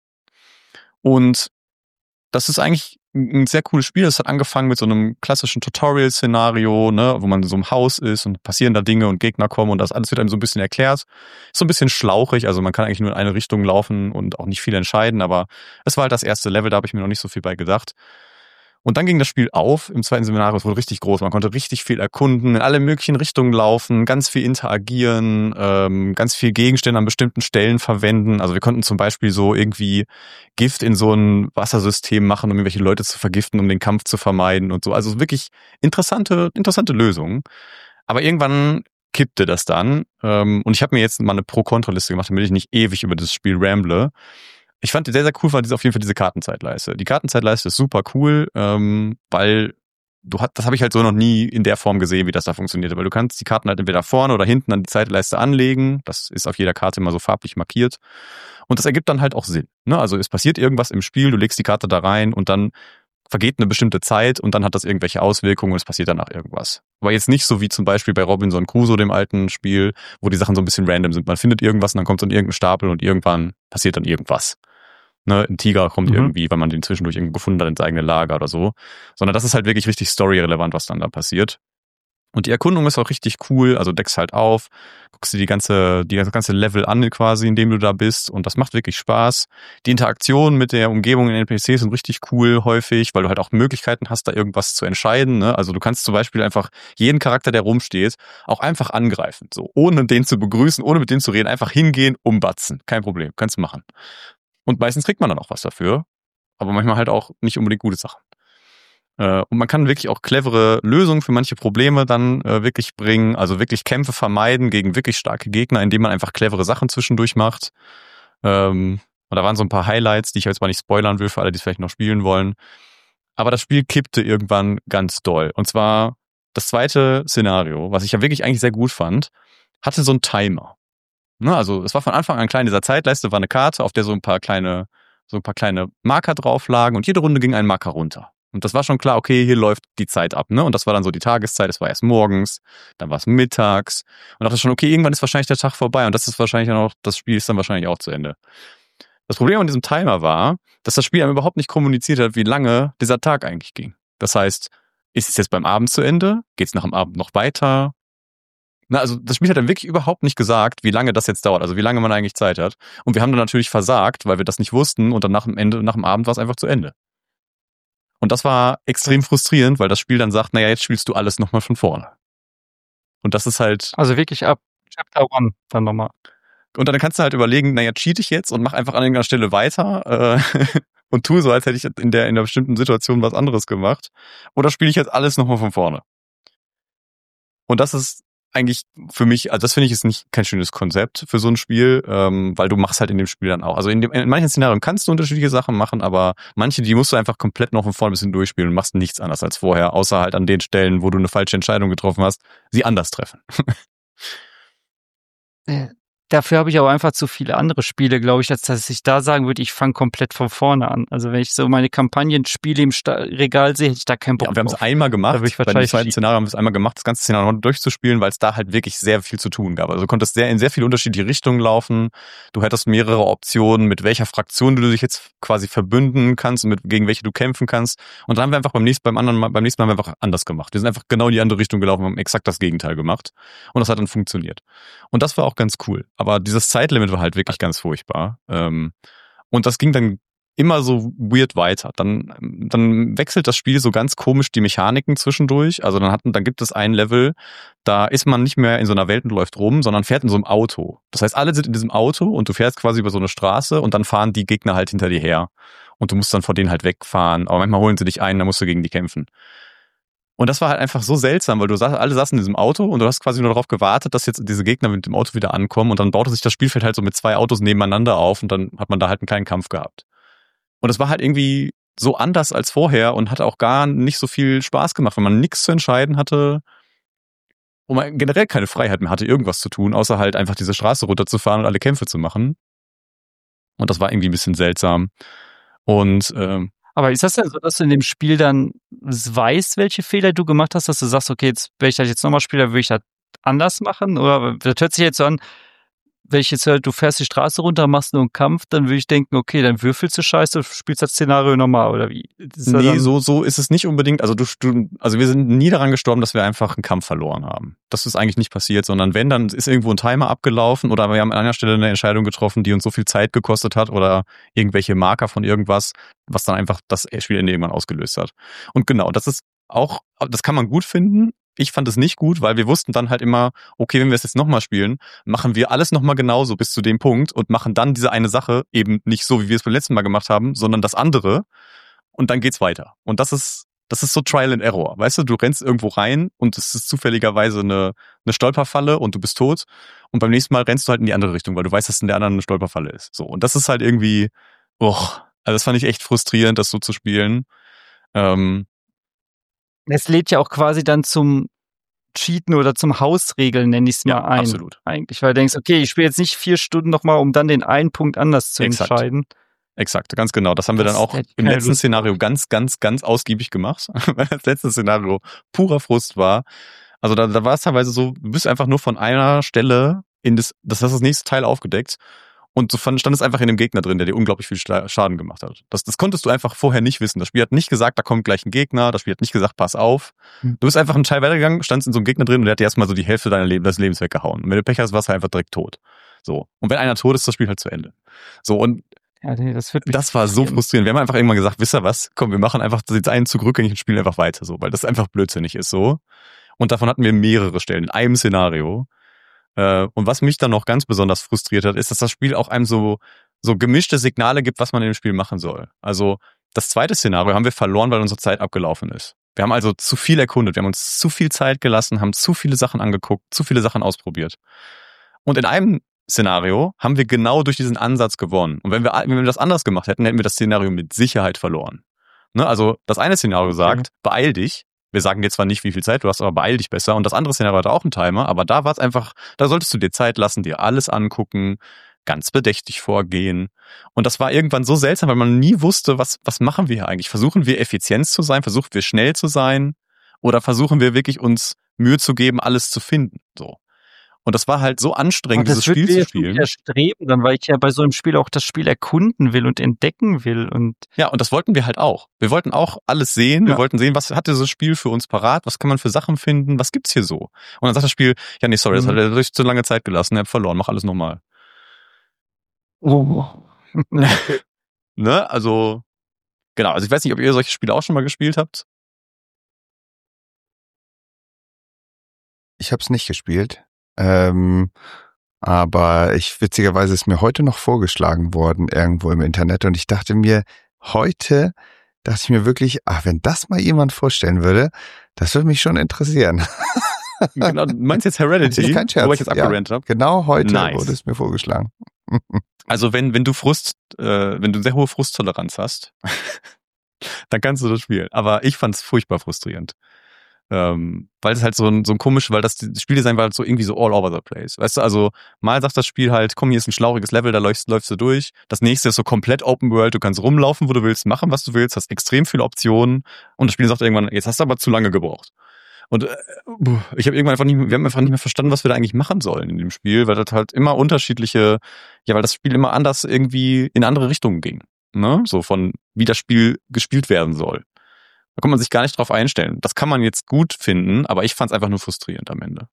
Und das ist eigentlich ein sehr cooles Spiel. Es hat angefangen mit so einem klassischen Tutorial-Szenario, ne, wo man in so einem Haus ist und passieren da Dinge und Gegner kommen und das alles wird einem so ein bisschen erklärt. Ist so ein bisschen schlauchig, also man kann eigentlich nur in eine Richtung laufen und auch nicht viel entscheiden, aber es war halt das erste Level, da habe ich mir noch nicht so viel bei gedacht. Und dann ging das Spiel auf im zweiten Szenario, es wurde richtig groß, man konnte richtig viel erkunden, in alle möglichen Richtungen laufen, ganz viel interagieren, ähm, ganz viel Gegenstände an bestimmten Stellen verwenden. Also wir konnten zum Beispiel so irgendwie Gift in so ein Wassersystem machen, um irgendwelche Leute zu vergiften, um den Kampf zu vermeiden und so. Also wirklich interessante, interessante Lösungen. Aber irgendwann kippte das dann ähm, und ich habe mir jetzt mal eine Pro-Kontra-Liste gemacht, damit ich nicht ewig über das Spiel ramble. Ich fand sehr, sehr cool, war auf jeden Fall diese Kartenzeitleiste. Die Kartenzeitleiste ist super cool, ähm, weil du hast, das habe ich halt so noch nie in der Form gesehen, wie das da funktioniert. Weil du kannst die Karten halt entweder vorne oder hinten an die Zeitleiste anlegen. Das ist auf jeder Karte immer so farblich markiert. Und das ergibt dann halt auch Sinn. Ne? Also es passiert irgendwas im Spiel, du legst die Karte da rein und dann vergeht eine bestimmte Zeit und dann hat das irgendwelche Auswirkungen und es passiert danach irgendwas. Aber jetzt nicht so wie zum Beispiel bei Robinson Crusoe, dem alten Spiel, wo die Sachen so ein bisschen random sind. Man findet irgendwas und dann kommt so in irgendeinen Stapel und irgendwann passiert dann irgendwas. Ne, ein Tiger kommt mhm. irgendwie, weil man den zwischendurch irgendwo gefunden hat ins eigene Lager oder so. Sondern das ist halt wirklich richtig storyrelevant, was dann da passiert. Und die Erkundung ist auch richtig cool, also deckst halt auf, guckst dir die ganze, die ganze Level an quasi, in dem du da bist und das macht wirklich Spaß. Die Interaktion mit der Umgebung in N P Cs sind richtig cool häufig, weil du halt auch Möglichkeiten hast, da irgendwas zu entscheiden. Ne? Also du kannst zum Beispiel einfach jeden Charakter, der rumsteht, auch einfach angreifen. So, ohne den zu begrüßen, ohne mit dem zu reden, einfach hingehen, umbatzen. Kein Problem, kannst du machen. Und meistens kriegt man dann auch was dafür, aber manchmal halt auch nicht unbedingt gute Sachen. Und man kann wirklich auch clevere Lösungen für manche Probleme dann äh, wirklich bringen, also wirklich Kämpfe vermeiden gegen wirklich starke Gegner, indem man einfach clevere Sachen zwischendurch macht. Ähm, und da waren so ein paar Highlights, die ich jetzt mal nicht spoilern will, für alle, die es vielleicht noch spielen wollen. Aber das Spiel kippte irgendwann ganz doll. Und zwar das zweite Szenario, was ich ja wirklich eigentlich sehr gut fand, hatte so einen Timer. Ne, also es war von Anfang an klein, in dieser Zeitleiste war eine Karte, auf der so ein paar kleine, so ein paar kleine Marker drauf lagen und jede Runde ging ein Marker runter. Und das war schon klar, okay, hier läuft die Zeit ab, ne? Und das war dann so die Tageszeit, es war erst morgens, dann war es mittags. Und dachte schon, okay, irgendwann ist wahrscheinlich der Tag vorbei und das ist wahrscheinlich dann auch, das Spiel ist dann wahrscheinlich auch zu Ende. Das Problem an diesem Timer war, dass das Spiel einem überhaupt nicht kommuniziert hat, wie lange dieser Tag eigentlich ging. Das heißt, ist es jetzt beim Abend zu Ende? Geht es nach dem Abend noch weiter? Na, also das Spiel hat dann wirklich überhaupt nicht gesagt, wie lange das jetzt dauert, also wie lange man eigentlich Zeit hat. Und wir haben dann natürlich versagt, weil wir das nicht wussten und dann nach dem Ende, nach dem Abend war es einfach zu Ende. Und das war extrem frustrierend, weil das Spiel dann sagt, naja, jetzt spielst du alles nochmal von vorne. Und das ist halt... Also wirklich ab Chapter One dann nochmal. Und dann kannst du halt überlegen, naja, cheat ich jetzt und mach einfach an irgendeiner Stelle weiter äh, und tue so, als hätte ich in der in der bestimmten Situation was anderes gemacht. Oder spiele ich jetzt alles nochmal von vorne. Und das ist eigentlich für mich, also das finde ich ist nicht kein schönes Konzept für so ein Spiel, ähm, weil du machst halt in dem Spiel dann auch. Also in, dem, in manchen Szenarien kannst du unterschiedliche Sachen machen, aber manche, die musst du einfach komplett noch von vorne bis hin durchspielen und machst nichts anderes als vorher, außer halt an den Stellen, wo du eine falsche Entscheidung getroffen hast, sie anders treffen. Dafür habe ich aber einfach zu viele andere Spiele, glaube ich, als dass ich da sagen würde, ich fange komplett von vorne an. Also wenn ich so meine Kampagnenspiele im Sta- Regal sehe, hätte ich da keinen Bock drauf. Ja, wir haben es einmal gemacht, bei dem zweiten Szenario haben wir es einmal gemacht, das ganze Szenario durchzuspielen, weil es da halt wirklich sehr viel zu tun gab. Also du konntest sehr in sehr viele unterschiedliche Richtungen laufen. Du hättest mehrere Optionen, mit welcher Fraktion du dich jetzt quasi verbünden kannst und mit, gegen welche du kämpfen kannst. Und dann haben wir einfach beim nächsten, beim anderen Mal, beim nächsten Mal haben wir einfach anders gemacht. Wir sind einfach genau in die andere Richtung gelaufen und haben exakt das Gegenteil gemacht. Und das hat dann funktioniert. Und das war auch ganz cool. Aber dieses Zeitlimit war halt wirklich ganz furchtbar. Ähm, und das ging dann immer so weird weiter. Dann, dann wechselt das Spiel so ganz komisch die Mechaniken zwischendurch. Also dann hat, dann gibt es ein Level, da ist man nicht mehr in so einer Welt und läuft rum, sondern fährt in so einem Auto. Das heißt, alle sind in diesem Auto und du fährst quasi über so eine Straße und dann fahren die Gegner halt hinter dir her. Und du musst dann vor denen halt wegfahren. Aber manchmal holen sie dich ein, dann musst du gegen die kämpfen. Und das war halt einfach so seltsam, weil du saß, alle saßen in diesem Auto und du hast quasi nur darauf gewartet, dass jetzt diese Gegner mit dem Auto wieder ankommen und dann baute sich das Spielfeld halt so mit zwei Autos nebeneinander auf und dann hat man da halt einen kleinen Kampf gehabt. Und es war halt irgendwie so anders als vorher und hat auch gar nicht so viel Spaß gemacht, weil man nichts zu entscheiden hatte und man generell keine Freiheit mehr hatte, irgendwas zu tun, außer halt einfach diese Straße runterzufahren und alle Kämpfe zu machen. Und das war irgendwie ein bisschen seltsam. Und ähm, Aber ist das denn so, dass du in dem Spiel dann weißt, welche Fehler du gemacht hast, dass du sagst, okay, jetzt, wenn ich das jetzt nochmal spiele, dann würde ich das anders machen? Oder das hört sich jetzt so an, wenn ich jetzt höre, du fährst die Straße runter, machst nur einen Kampf, dann würde ich denken, okay, dann würfelst du Scheiße, spielst das Szenario nochmal, oder wie? Ist das nee, dann- so, so ist es nicht unbedingt. Also du, du, also wir sind nie daran gestorben, dass wir einfach einen Kampf verloren haben. Das ist eigentlich nicht passiert, sondern wenn, dann ist irgendwo ein Timer abgelaufen oder wir haben an einer Stelle eine Entscheidung getroffen, die uns so viel Zeit gekostet hat oder irgendwelche Marker von irgendwas, was dann einfach das Spielende irgendwann ausgelöst hat. Und genau, das ist auch, das kann man gut finden. Ich fand es nicht gut, weil wir wussten dann halt immer, okay, wenn wir es jetzt nochmal spielen, machen wir alles nochmal genauso bis zu dem Punkt und machen dann diese eine Sache eben nicht so, wie wir es beim letzten Mal gemacht haben, sondern das andere und dann geht's weiter. Und das ist, das ist so Trial and Error. Weißt du, du rennst irgendwo rein und es ist zufälligerweise eine, eine Stolperfalle und du bist tot und beim nächsten Mal rennst du halt in die andere Richtung, weil du weißt, dass in der anderen eine Stolperfalle ist. So. Und das ist halt irgendwie, oh, also das fand ich echt frustrierend, das so zu spielen. Ähm, Es lädt ja auch quasi dann zum Cheaten oder zum Hausregeln, nenne ich es mal Ja, ein. absolut. Eigentlich, weil du denkst, okay, ich spiele jetzt nicht vier Stunden nochmal, um dann den einen Punkt anders zu Exakt. entscheiden. Exakt, ganz genau. Das haben wir Das dann auch hätte ich im keine letzten Lust Szenario drauf. ganz, ganz, ganz ausgiebig gemacht, weil das letzte Szenario purer Frust war. Also da, da war es teilweise so, du bist einfach nur von einer Stelle in das, das hast das nächste Teil aufgedeckt und so stand es einfach in dem Gegner drin, der dir unglaublich viel Schaden gemacht hat. Das, das konntest du einfach vorher nicht wissen. Das Spiel hat nicht gesagt, da kommt gleich ein Gegner. Das Spiel hat nicht gesagt, pass auf. Hm. Du bist einfach einen Teil weitergegangen, standst in so einem Gegner drin und der hat dir erstmal so die Hälfte deiner Leben, des Lebens weggehauen. Und wenn du Pech hast, warst du einfach direkt tot. So. Und wenn einer tot ist, ist das Spiel halt zu Ende. So, und Ja, nee, das wird mich das war so frustrieren. frustrierend. Wir haben einfach irgendwann gesagt, wisst ihr was? Komm, wir machen einfach jetzt einen Zug rückgängig und spielen einfach weiter so, weil das einfach blödsinnig ist so. Und davon hatten wir mehrere Stellen in einem Szenario. Äh, und was mich dann noch ganz besonders frustriert hat, ist, dass das Spiel auch einem so, so gemischte Signale gibt, was man in dem Spiel machen soll. Also das zweite Szenario haben wir verloren, weil unsere Zeit abgelaufen ist. Wir haben also zu viel erkundet, wir haben uns zu viel Zeit gelassen, haben zu viele Sachen angeguckt, zu viele Sachen ausprobiert. Und in einem Szenario haben wir genau durch diesen Ansatz gewonnen. Und wenn wir, wenn wir das anders gemacht hätten, hätten wir das Szenario mit Sicherheit verloren. Ne? Also das eine Szenario Okay. sagt, beeil dich. Wir sagen dir zwar nicht, wie viel Zeit du hast, aber beeil dich besser. Und das andere Szenario hat auch einen Timer, aber da war es einfach, da solltest du dir Zeit lassen, dir alles angucken, ganz bedächtig vorgehen. Und das war irgendwann so seltsam, weil man nie wusste, was, was machen wir hier eigentlich? Versuchen wir Effizienz zu sein? Versuchen wir schnell zu sein? Oder versuchen wir wirklich uns Mühe zu geben, alles zu finden? So. Und das war halt so anstrengend, Aber dieses das wird Spiel mir zu jetzt schon spielen. wieder streben, dann, weil ich ja bei so einem Spiel auch das Spiel erkunden will und entdecken will. Und Ja, und das wollten wir halt auch. Wir wollten auch alles sehen. Wir Ja. wollten sehen, was hat dieses Spiel für uns parat? Was kann man für Sachen finden? Was gibt's hier so? Und dann sagt das Spiel, ja, nee, sorry, das Mhm. hat er durch zu lange Zeit gelassen. Er hat verloren, mach alles nochmal. oh. Ne? Also, genau. Also ich weiß nicht, ob ihr solche Spiele auch schon mal gespielt habt. Ich habe es nicht gespielt. Ähm, aber ich witzigerweise ist mir heute noch vorgeschlagen worden irgendwo im Internet und ich dachte mir, heute dachte ich mir wirklich, ach, wenn das mal jemand vorstellen würde, das würde mich schon interessieren. Genau, du meinst jetzt Heredity, Ist kein Scherz, wo ich jetzt ja. abgerannt habe. Genau heute Nice. wurde es mir vorgeschlagen. Also wenn, wenn du Frust, äh, wenn du sehr hohe Frusttoleranz hast, dann kannst du das spielen. Aber ich fand es furchtbar frustrierend. Ähm, weil es halt so ein, so ein komisch, weil das, das Spieldesign war halt so irgendwie so all over the place. Weißt du, also mal sagt das Spiel halt, komm, hier ist ein schlauriges Level, da läufst, läufst du durch. Das nächste ist so komplett Open World, du kannst rumlaufen, wo du willst, machen, was du willst, hast extrem viele Optionen und das Spiel sagt irgendwann, jetzt hast du aber zu lange gebraucht. Und äh, ich habe irgendwann einfach nicht, wir haben einfach nicht mehr verstanden, was wir da eigentlich machen sollen in dem Spiel, weil das halt immer unterschiedliche, ja, weil das Spiel immer anders irgendwie in andere Richtungen ging. Ne? So von, wie das Spiel gespielt werden soll. Da kann man sich gar nicht drauf einstellen. Das kann man jetzt gut finden, aber ich fand es einfach nur frustrierend am Ende.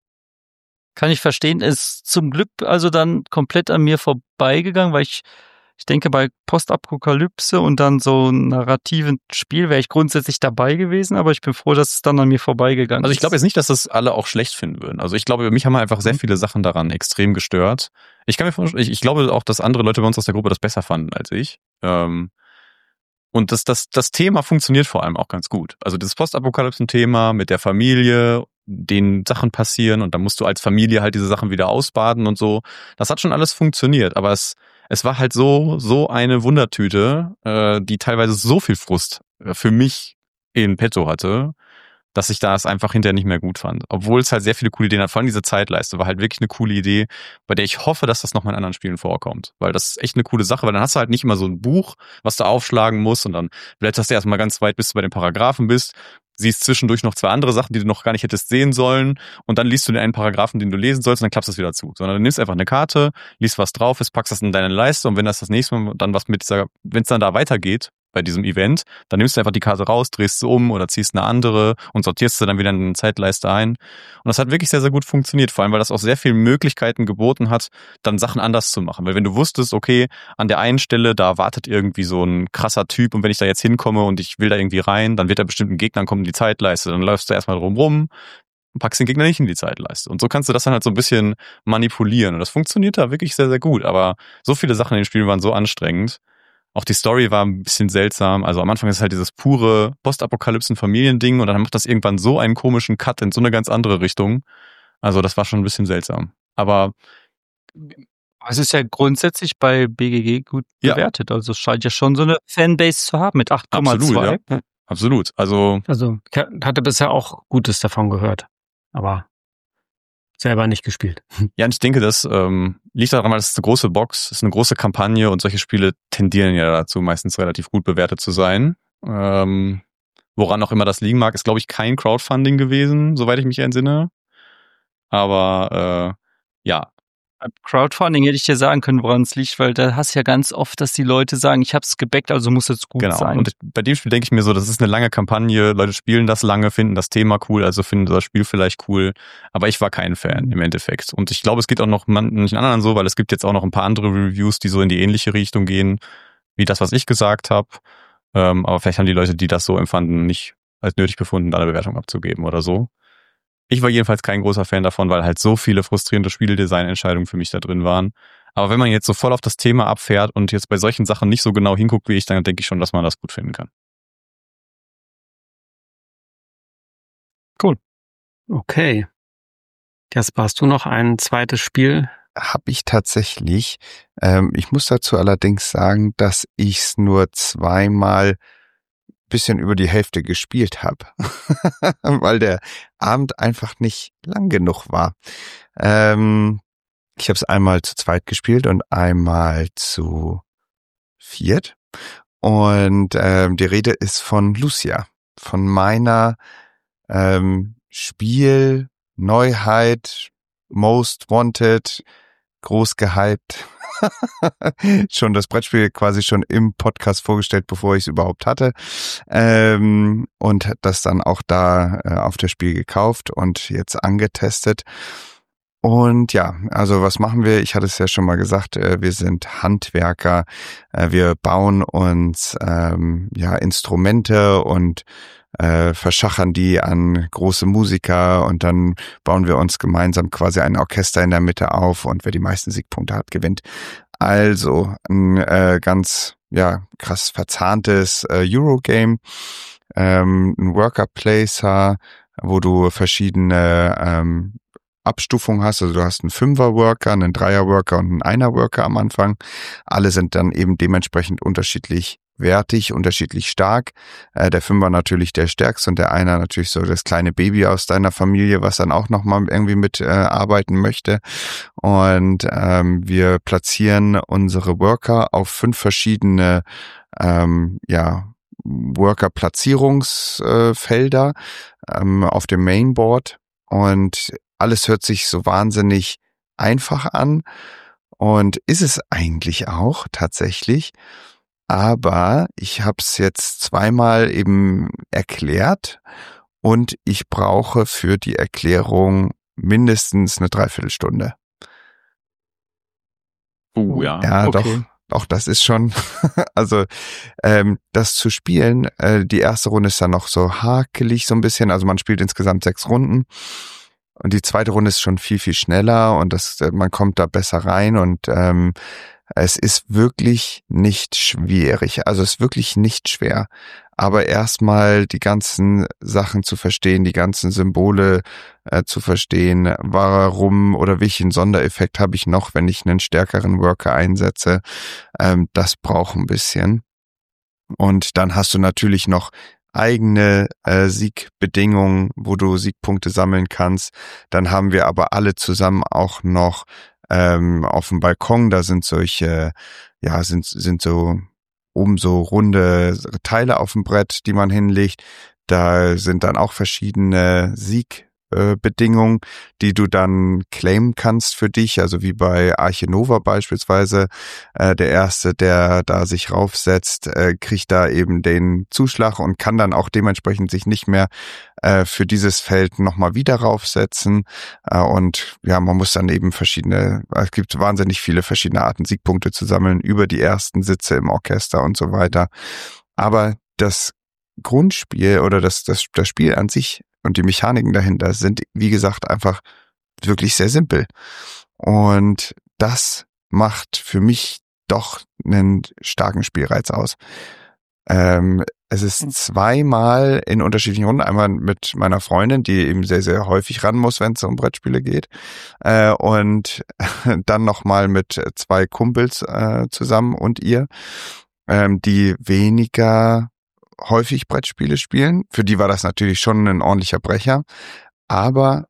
Kann ich verstehen, ist zum Glück also dann komplett an mir vorbeigegangen, weil ich ich denke, bei Postapokalypse und dann so ein narrativen Spiel wäre ich grundsätzlich dabei gewesen, aber ich bin froh, dass es dann an mir vorbeigegangen ist. Also ich glaube jetzt nicht, dass das alle auch schlecht finden würden. Also ich glaube, mich haben einfach sehr Mhm. viele Sachen daran extrem gestört. Ich kann mir vorstellen, ich, ich glaube auch, dass andere Leute bei uns aus der Gruppe das besser fanden als ich. Ähm, und das, das, das Thema funktioniert vor allem auch ganz gut. Also das Postapokalypsen-Thema mit der Familie, denen Sachen passieren und dann musst du als Familie halt diese Sachen wieder ausbaden und so. Das hat schon alles funktioniert, aber es, es war halt so, so eine Wundertüte, äh, die teilweise so viel Frust äh, für mich in petto hatte, dass ich das einfach hinterher nicht mehr gut fand. Obwohl es halt sehr viele coole Ideen hat. Vor allem diese Zeitleiste war halt wirklich eine coole Idee, bei der ich hoffe, dass das noch mal in anderen Spielen vorkommt. Weil das ist echt eine coole Sache, weil dann hast du halt nicht immer so ein Buch, was du aufschlagen musst und dann blätterst du erstmal ganz weit, bis du bei den Paragraphen bist, siehst zwischendurch noch zwei andere Sachen, die du noch gar nicht hättest sehen sollen und dann liest du den einen Paragraphen, den du lesen sollst und dann klappst du es wieder zu. Sondern du nimmst einfach eine Karte, liest, was drauf ist, packst das in deine Leiste und wenn das das nächste Mal dann was mit dieser, wenn es dann da weitergeht, bei diesem Event, dann nimmst du einfach die Karte raus, drehst sie um oder ziehst eine andere und sortierst sie dann wieder in eine Zeitleiste ein. Und das hat wirklich sehr, sehr gut funktioniert, vor allem, weil das auch sehr viele Möglichkeiten geboten hat, dann Sachen anders zu machen. Weil wenn du wusstest, okay, an der einen Stelle, da wartet irgendwie so ein krasser Typ und wenn ich da jetzt hinkomme und ich will da irgendwie rein, dann wird da bestimmt ein Gegner kommen in die Zeitleiste, dann läufst du erstmal drum rum und packst den Gegner nicht in die Zeitleiste. Und so kannst du das dann halt so ein bisschen manipulieren. Und das funktioniert da wirklich sehr, sehr gut. Aber so viele Sachen in den Spielen waren so anstrengend. Auch die Story war ein bisschen seltsam. Also am Anfang ist es halt dieses pure Postapokalypsen-Familiending und dann macht das irgendwann so einen komischen Cut in so eine ganz andere Richtung. Also das war schon ein bisschen seltsam. Aber es ist ja grundsätzlich bei B G G gut Ja. bewertet. Also es scheint ja schon so eine Fanbase zu haben mit acht Komma zwei. absolut, ja. Absolut. Also Also ich hatte bisher auch Gutes davon gehört, aber selber nicht gespielt. ja, und ich denke, das ähm, liegt daran, weil es ist eine große Box, es ist eine große Kampagne und solche Spiele tendieren ja dazu, meistens relativ gut bewertet zu sein. Ähm, woran auch immer das liegen mag, ist, glaube ich, kein Crowdfunding gewesen, soweit ich mich entsinne. Aber äh, ja, Beim Crowdfunding hätte ich dir sagen können, woran es liegt, weil da hast du ja ganz oft, dass die Leute sagen, ich habe es gebackt, also muss es gut genau. sein. Und bei dem Spiel denke ich mir so, das ist eine lange Kampagne, Leute spielen das lange, finden das Thema cool, also finden das Spiel vielleicht cool. Aber ich war kein Fan im Endeffekt. Und ich glaube, es geht auch noch manchen anderen so, weil es gibt jetzt auch noch ein paar andere Reviews, die so in die ähnliche Richtung gehen, wie das, was ich gesagt habe. Ähm, aber vielleicht haben die Leute, die das so empfanden, nicht als nötig befunden, da eine Bewertung abzugeben oder so. Ich war jedenfalls kein großer Fan davon, weil halt so viele frustrierende Spieldesign-Entscheidungen für mich da drin waren. Aber wenn man jetzt so voll auf das Thema abfährt und jetzt bei solchen Sachen nicht so genau hinguckt wie ich, dann denke ich schon, dass man das gut finden kann. Okay. Jasper, hast du noch ein zweites Spiel? Habe ich tatsächlich. Ähm, ich muss dazu allerdings sagen, dass ich es nur zweimal bisschen über die Hälfte gespielt habe, weil der Abend einfach nicht lang genug war. Ähm, ich habe es einmal zu zweit gespielt und einmal zu viert. Und ähm, die Rede ist von Lucia, von meiner ähm, Spielneuheit, Most Wanted, groß gehypt. Schon das Brettspiel quasi schon im Podcast vorgestellt, bevor ich es überhaupt hatte. Ähm, und das dann auch da äh, auf das Spiel gekauft und jetzt angetestet. Und ja, also was machen wir? Ich hatte es ja schon mal gesagt, äh, wir sind Handwerker. Äh, wir bauen uns ähm, ja Instrumente und äh, verschachern die an große Musiker und dann bauen wir uns gemeinsam quasi ein Orchester in der Mitte auf und wer die meisten Siegpunkte hat, gewinnt. Also ein äh, ganz ja krass verzahntes äh, Eurogame, ähm, ein Worker Placer, wo du verschiedene ähm, Abstufungen hast. Also du hast einen Fünfer-Worker, einen Dreier-Worker und einen Einer-Worker am Anfang. Alle sind dann eben dementsprechend unterschiedlich wertig, unterschiedlich stark. Äh, der Fünfer natürlich der stärkste und der Einer natürlich so das kleine Baby aus deiner Familie, was dann auch nochmal irgendwie mit äh, arbeiten möchte. Und ähm, wir platzieren unsere Worker auf fünf verschiedene ähm, ja Worker-Platzierungsfelder äh, ähm, auf dem Mainboard. Und alles hört sich so wahnsinnig einfach an. Und ist es eigentlich auch tatsächlich. Aber ich habe es jetzt zweimal eben erklärt und ich brauche für die Erklärung mindestens eine Dreiviertelstunde. Uh, ja. Ja, Okay. doch, auch das ist schon, also ähm, das zu spielen, äh, die erste Runde ist dann noch so hakelig so ein bisschen, also man spielt insgesamt sechs Runden und die zweite Runde ist schon viel, viel schneller und das, man kommt da besser rein und ähm, es ist wirklich nicht schwierig, also es ist wirklich nicht schwer, aber erstmal die ganzen Sachen zu verstehen, die ganzen Symbole äh, zu verstehen, warum oder welchen Sondereffekt habe ich noch, wenn ich einen stärkeren Worker einsetze, ähm, das braucht ein bisschen. Und dann hast du natürlich noch eigene äh, Siegbedingungen, wo du Siegpunkte sammeln kannst. Dann haben wir aber alle zusammen auch noch ähm, auf dem Balkon, da sind solche, ja, sind, sind so oben so runde Teile auf dem Brett, die man hinlegt. Da sind dann auch verschiedene Siegbedingungen, die du dann claimen kannst für dich. Also wie bei Arche Nova beispielsweise. Äh, der Erste, der da sich raufsetzt, äh, kriegt da eben den Zuschlag und kann dann auch dementsprechend sich nicht mehr äh, für dieses Feld nochmal wieder raufsetzen. Äh, und ja, man muss dann eben verschiedene, es gibt wahnsinnig viele verschiedene Arten, Siegpunkte zu sammeln über die ersten Sitze im Orchester und so weiter. Aber das Grundspiel oder das, das, das Spiel an sich und die Mechaniken dahinter sind, wie gesagt, einfach wirklich sehr simpel. Und das macht für mich doch einen starken Spielreiz aus. Ähm, es ist zweimal in unterschiedlichen Runden, einmal mit meiner Freundin, die eben sehr, sehr häufig ran muss, wenn es um Brettspiele geht, äh, und dann nochmal mit zwei Kumpels äh, zusammen und ihr, ähm, die weniger häufig Brettspiele spielen. Für die war das natürlich schon ein ordentlicher Brecher, aber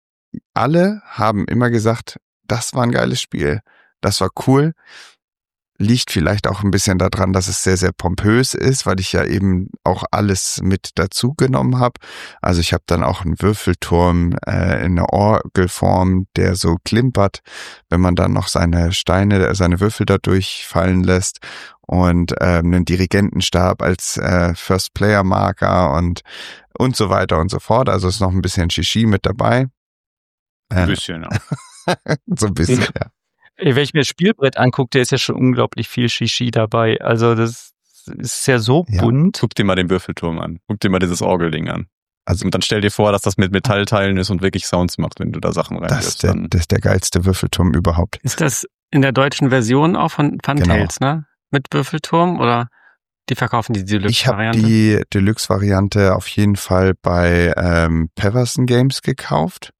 alle haben immer gesagt, das war ein geiles Spiel, das war cool. Liegt vielleicht auch ein bisschen daran, dass es sehr, sehr pompös ist, weil ich ja eben auch alles mit dazu genommen habe. Also ich habe dann auch einen Würfelturm äh, in einer Orgelform, der so klimpert, wenn man dann noch seine Steine, seine Würfel da durchfallen lässt und ähm, einen Dirigentenstab als äh, First-Player-Marker und und so weiter und so fort. Also ist noch ein bisschen Shishi mit dabei. Ein bisschen, ja. So ein bisschen, ja. Ey, wenn ich mir das Spielbrett angucke, da ist ja schon unglaublich viel Shishi dabei. Also das ist ja so Ja. bunt. Guck dir mal den Würfelturm an. Guck dir mal dieses Orgelding an. Also Und dann stell dir vor, dass das mit Metallteilen ist und wirklich Sounds macht, wenn du da Sachen das reinwirfst. ist, der, Dann das ist der geilste Würfelturm überhaupt. Ist das in der deutschen Version auch von Fun Genau. Tales, ne? Mit Würfelturm oder die verkaufen die Ich habe Deluxe-Variante? die Deluxe-Variante auf jeden Fall bei ähm, Peverson Games gekauft.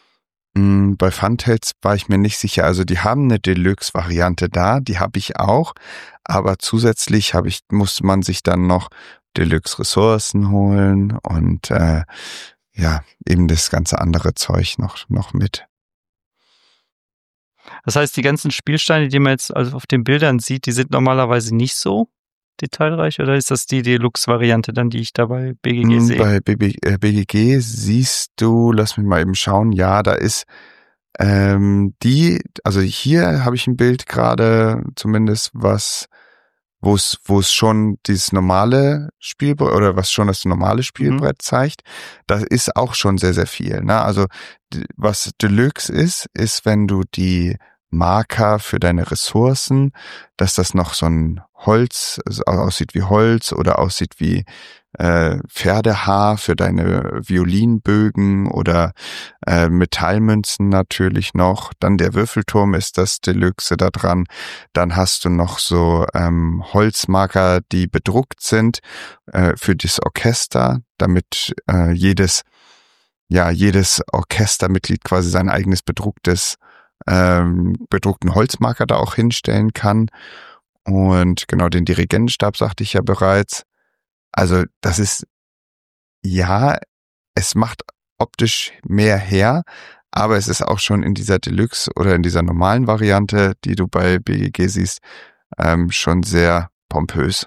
Mm, bei Funtails war ich mir nicht sicher. Also die haben eine Deluxe-Variante da, die habe ich auch. Aber zusätzlich habe ich, muss man sich dann noch Deluxe-Ressourcen holen und äh, ja, eben das ganze andere Zeug noch, noch mit. Das heißt, die ganzen Spielsteine, die man jetzt also auf den Bildern sieht, die sind normalerweise nicht so detailreich, oder ist das die Deluxe-Variante dann, die ich da bei B G G Mm, sehe? Bei B B, äh, B G G siehst du, lass mich mal eben schauen, ja, da ist ähm, die, also hier habe ich ein Bild gerade, zumindest was, wo es, wo es schon dieses normale Spielbrett oder was schon das normale Spielbrett Mhm. zeigt, da ist auch schon sehr, sehr viel. Ne? Also d- was Deluxe ist, ist, wenn du die Marker für deine Ressourcen, dass das noch so ein Holz, also aussieht wie Holz oder aussieht wie äh, Pferdehaar für deine Violinbögen oder äh, Metallmünzen natürlich noch. Dann der Würfelturm ist das Deluxe da dran. Dann hast du noch so ähm, Holzmarker, die bedruckt sind äh, für das Orchester, damit äh, jedes, ja, jedes Orchestermitglied quasi sein eigenes bedrucktes ähm, bedruckten Holzmarker da auch hinstellen kann. Und genau, den Dirigentenstab sagte ich ja bereits. Also das ist, ja, es macht optisch mehr her, aber es ist auch schon in dieser Deluxe oder in dieser normalen Variante, die du bei B G G siehst, ähm, schon sehr pompös.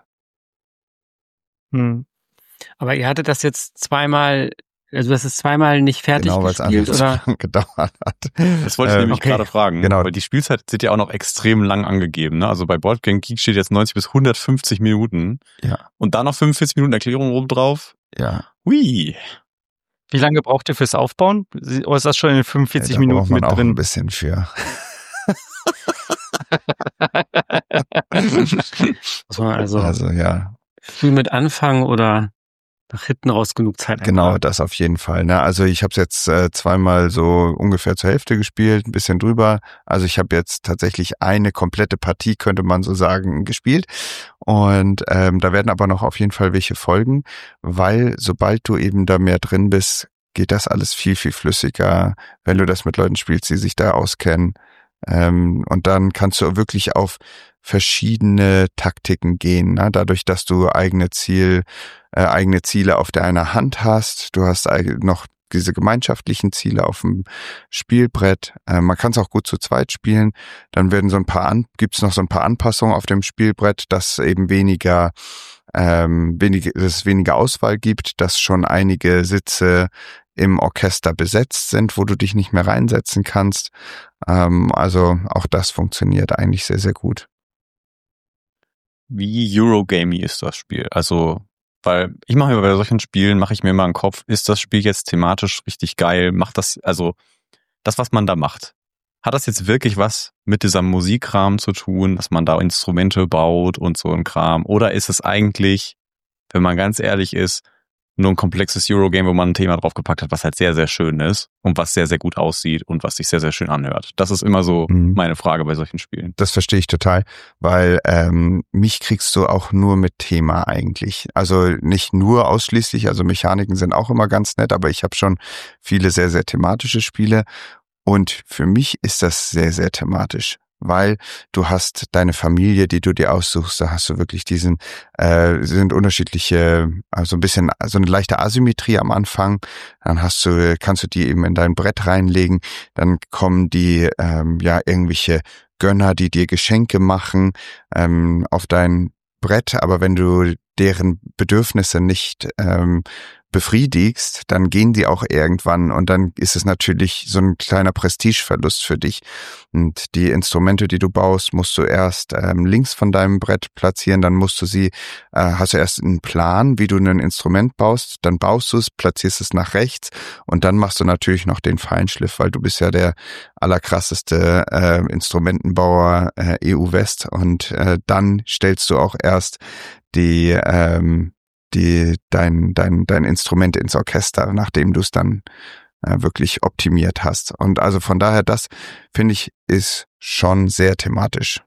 Hm. Aber ihr hattet das jetzt zweimal, also das ist zweimal nicht fertig Genau, weil es gespielt, einfach oder? zu lang gedauert hat. Das wollte ich Ähm, nämlich okay. gerade fragen, Genau. weil die Spielzeit wird ja auch noch extrem lang angegeben. Ne? Also bei Boardgame Geek steht jetzt neunzig bis hundertfünfzig Minuten Ja, und da noch fünfundvierzig Minuten Erklärung oben drauf. ja. Hui. Wie lange braucht ihr fürs Aufbauen? Sie- Oder ist das schon in den fünfundvierzig da Minuten braucht man mit auch drin? ein bisschen für. Muss man also, Also ja, früh mit anfangen oder nach hinten raus genug Zeit genau, einplanen. das auf jeden Fall. Ne? Also ich habe es jetzt äh, zweimal so ungefähr zur Hälfte gespielt, ein bisschen drüber. Also ich habe jetzt tatsächlich eine komplette Partie, könnte man so sagen, gespielt. Und ähm, da werden aber noch auf jeden Fall welche folgen, weil sobald du eben da mehr drin bist, geht das alles viel, viel flüssiger, wenn du das mit Leuten spielst, die sich da auskennen. Ähm, und dann kannst du wirklich auf verschiedene Taktiken gehen, ne? Dadurch, dass du eigene Ziel, äh, eigene Ziele auf der einer Hand hast. Du hast eig- noch diese gemeinschaftlichen Ziele auf dem Spielbrett. Äh, man kann es auch gut zu zweit spielen. Dann werden so ein paar an, gibt's noch so ein paar Anpassungen auf dem Spielbrett, dass eben weniger ähm, weniger, dass es weniger Auswahl gibt, dass schon einige Sitze im Orchester besetzt sind, wo du dich nicht mehr reinsetzen kannst. Ähm, also auch das funktioniert eigentlich sehr, sehr gut. Wie Eurogamey ist das Spiel? Also, weil ich mache mir bei solchen Spielen, mache ich mir immer einen Kopf, ist das Spiel jetzt thematisch richtig geil? Macht das, also das, was man da macht, hat das jetzt wirklich was mit diesem Musikrahmen zu tun, dass man da Instrumente baut und so ein Kram? Oder ist es eigentlich, wenn man ganz ehrlich ist, nur ein komplexes Eurogame, wo man ein Thema draufgepackt hat, was halt sehr, sehr schön ist und was sehr, sehr gut aussieht und was sich sehr, sehr schön anhört? Das ist immer so Mhm. meine Frage bei solchen Spielen. Das verstehe ich total, weil ähm, mich kriegst du auch nur mit Thema eigentlich. Also nicht nur ausschließlich, also Mechaniken sind auch immer ganz nett, aber ich habe schon viele sehr, sehr thematische Spiele und für mich ist das sehr, sehr thematisch. Weil du hast deine Familie, die du dir aussuchst, da hast du wirklich diesen, äh, sind unterschiedliche, also ein bisschen, so eine leichte Asymmetrie am Anfang. Dann hast du, kannst du die eben in dein Brett reinlegen. Dann kommen die, ähm, ja, irgendwelche Gönner, die dir Geschenke machen, ähm, auf dein Brett. Aber wenn du deren Bedürfnisse nicht, ähm, befriedigst, dann gehen die auch irgendwann und dann ist es natürlich so ein kleiner Prestigeverlust für dich. Und die Instrumente, die du baust, musst du erst ähm, links von deinem Brett platzieren, dann musst du sie, äh, hast du erst einen Plan, wie du ein Instrument baust, dann baust du es, platzierst es nach rechts und dann machst du natürlich noch den Feinschliff, weil du bist ja der allerkrasseste äh, Instrumentenbauer äh, E U-West und äh, dann stellst du auch erst die ähm, die dein dein dein Instrument ins Orchester, nachdem du es dann äh, wirklich optimiert hast. Und also von daher, das finde ich ist schon sehr thematisch.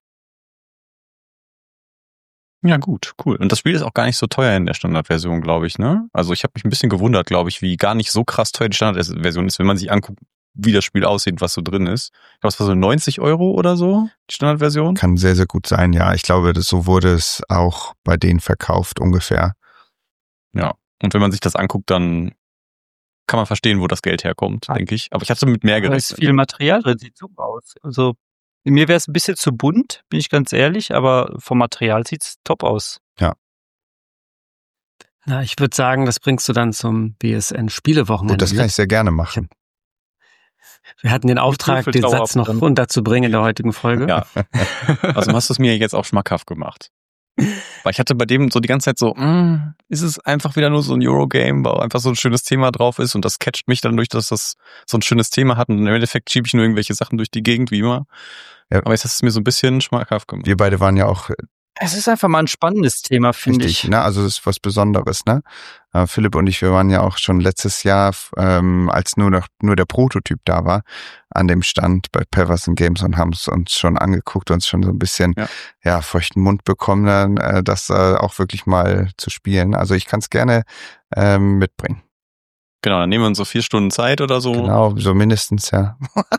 Ja, gut, cool. Und das Spiel ist auch gar nicht so teuer in der Standardversion, glaube ich, ne? Also ich habe mich ein bisschen gewundert, glaube ich, wie gar nicht so krass teuer die Standardversion ist, wenn man sich anguckt, wie das Spiel aussieht, was so drin ist. Ich glaube, es war so neunzig Euro oder so, die Standardversion. Kann sehr, sehr gut sein, ja. Ich glaube, das, so wurde es auch bei denen verkauft ungefähr. Ja, und wenn man sich das anguckt, dann kann man verstehen, wo das Geld herkommt, denke ich. Aber ich hatte mit mehr Da ist gerechnet. viel Material drin, sieht super aus. Also mir wäre es ein bisschen zu bunt, bin ich ganz ehrlich, aber vom Material sieht's top aus. Na, ich würde sagen, das bringst du dann zum B S N-Spielewochenende. Und das kann mit. ich sehr gerne machen. Wir hatten den Auftrag, den Würfeltauer Satz noch drin. unterzubringen in der heutigen Folge. Ja. Also hast du es mir jetzt auch schmackhaft gemacht. Weil ich hatte bei dem so die ganze Zeit so, mm, ist es einfach wieder nur so ein Eurogame, weil einfach so ein schönes Thema drauf ist und das catcht mich dann durch, dass das so ein schönes Thema hat und im Endeffekt schiebe ich nur irgendwelche Sachen durch die Gegend, wie immer. Ja. Aber jetzt hast du es mir so ein bisschen schmackhaft gemacht. Wir beide waren ja auch Es ist einfach mal ein spannendes Thema, finde richtig, ich. ne? Also das ist was Besonderes, ne? Äh, Philipp und ich, wir waren ja auch schon letztes Jahr, ähm, als nur noch nur der Prototyp da war, an dem Stand bei Peverson Games und haben es uns schon angeguckt, uns schon so ein bisschen Ja. ja feuchten Mund bekommen, dann, äh, das äh, auch wirklich mal zu spielen. Also ich kann es gerne ähm, mitbringen. Genau, dann nehmen wir uns so vier Stunden Zeit oder so. Genau, so mindestens, ja.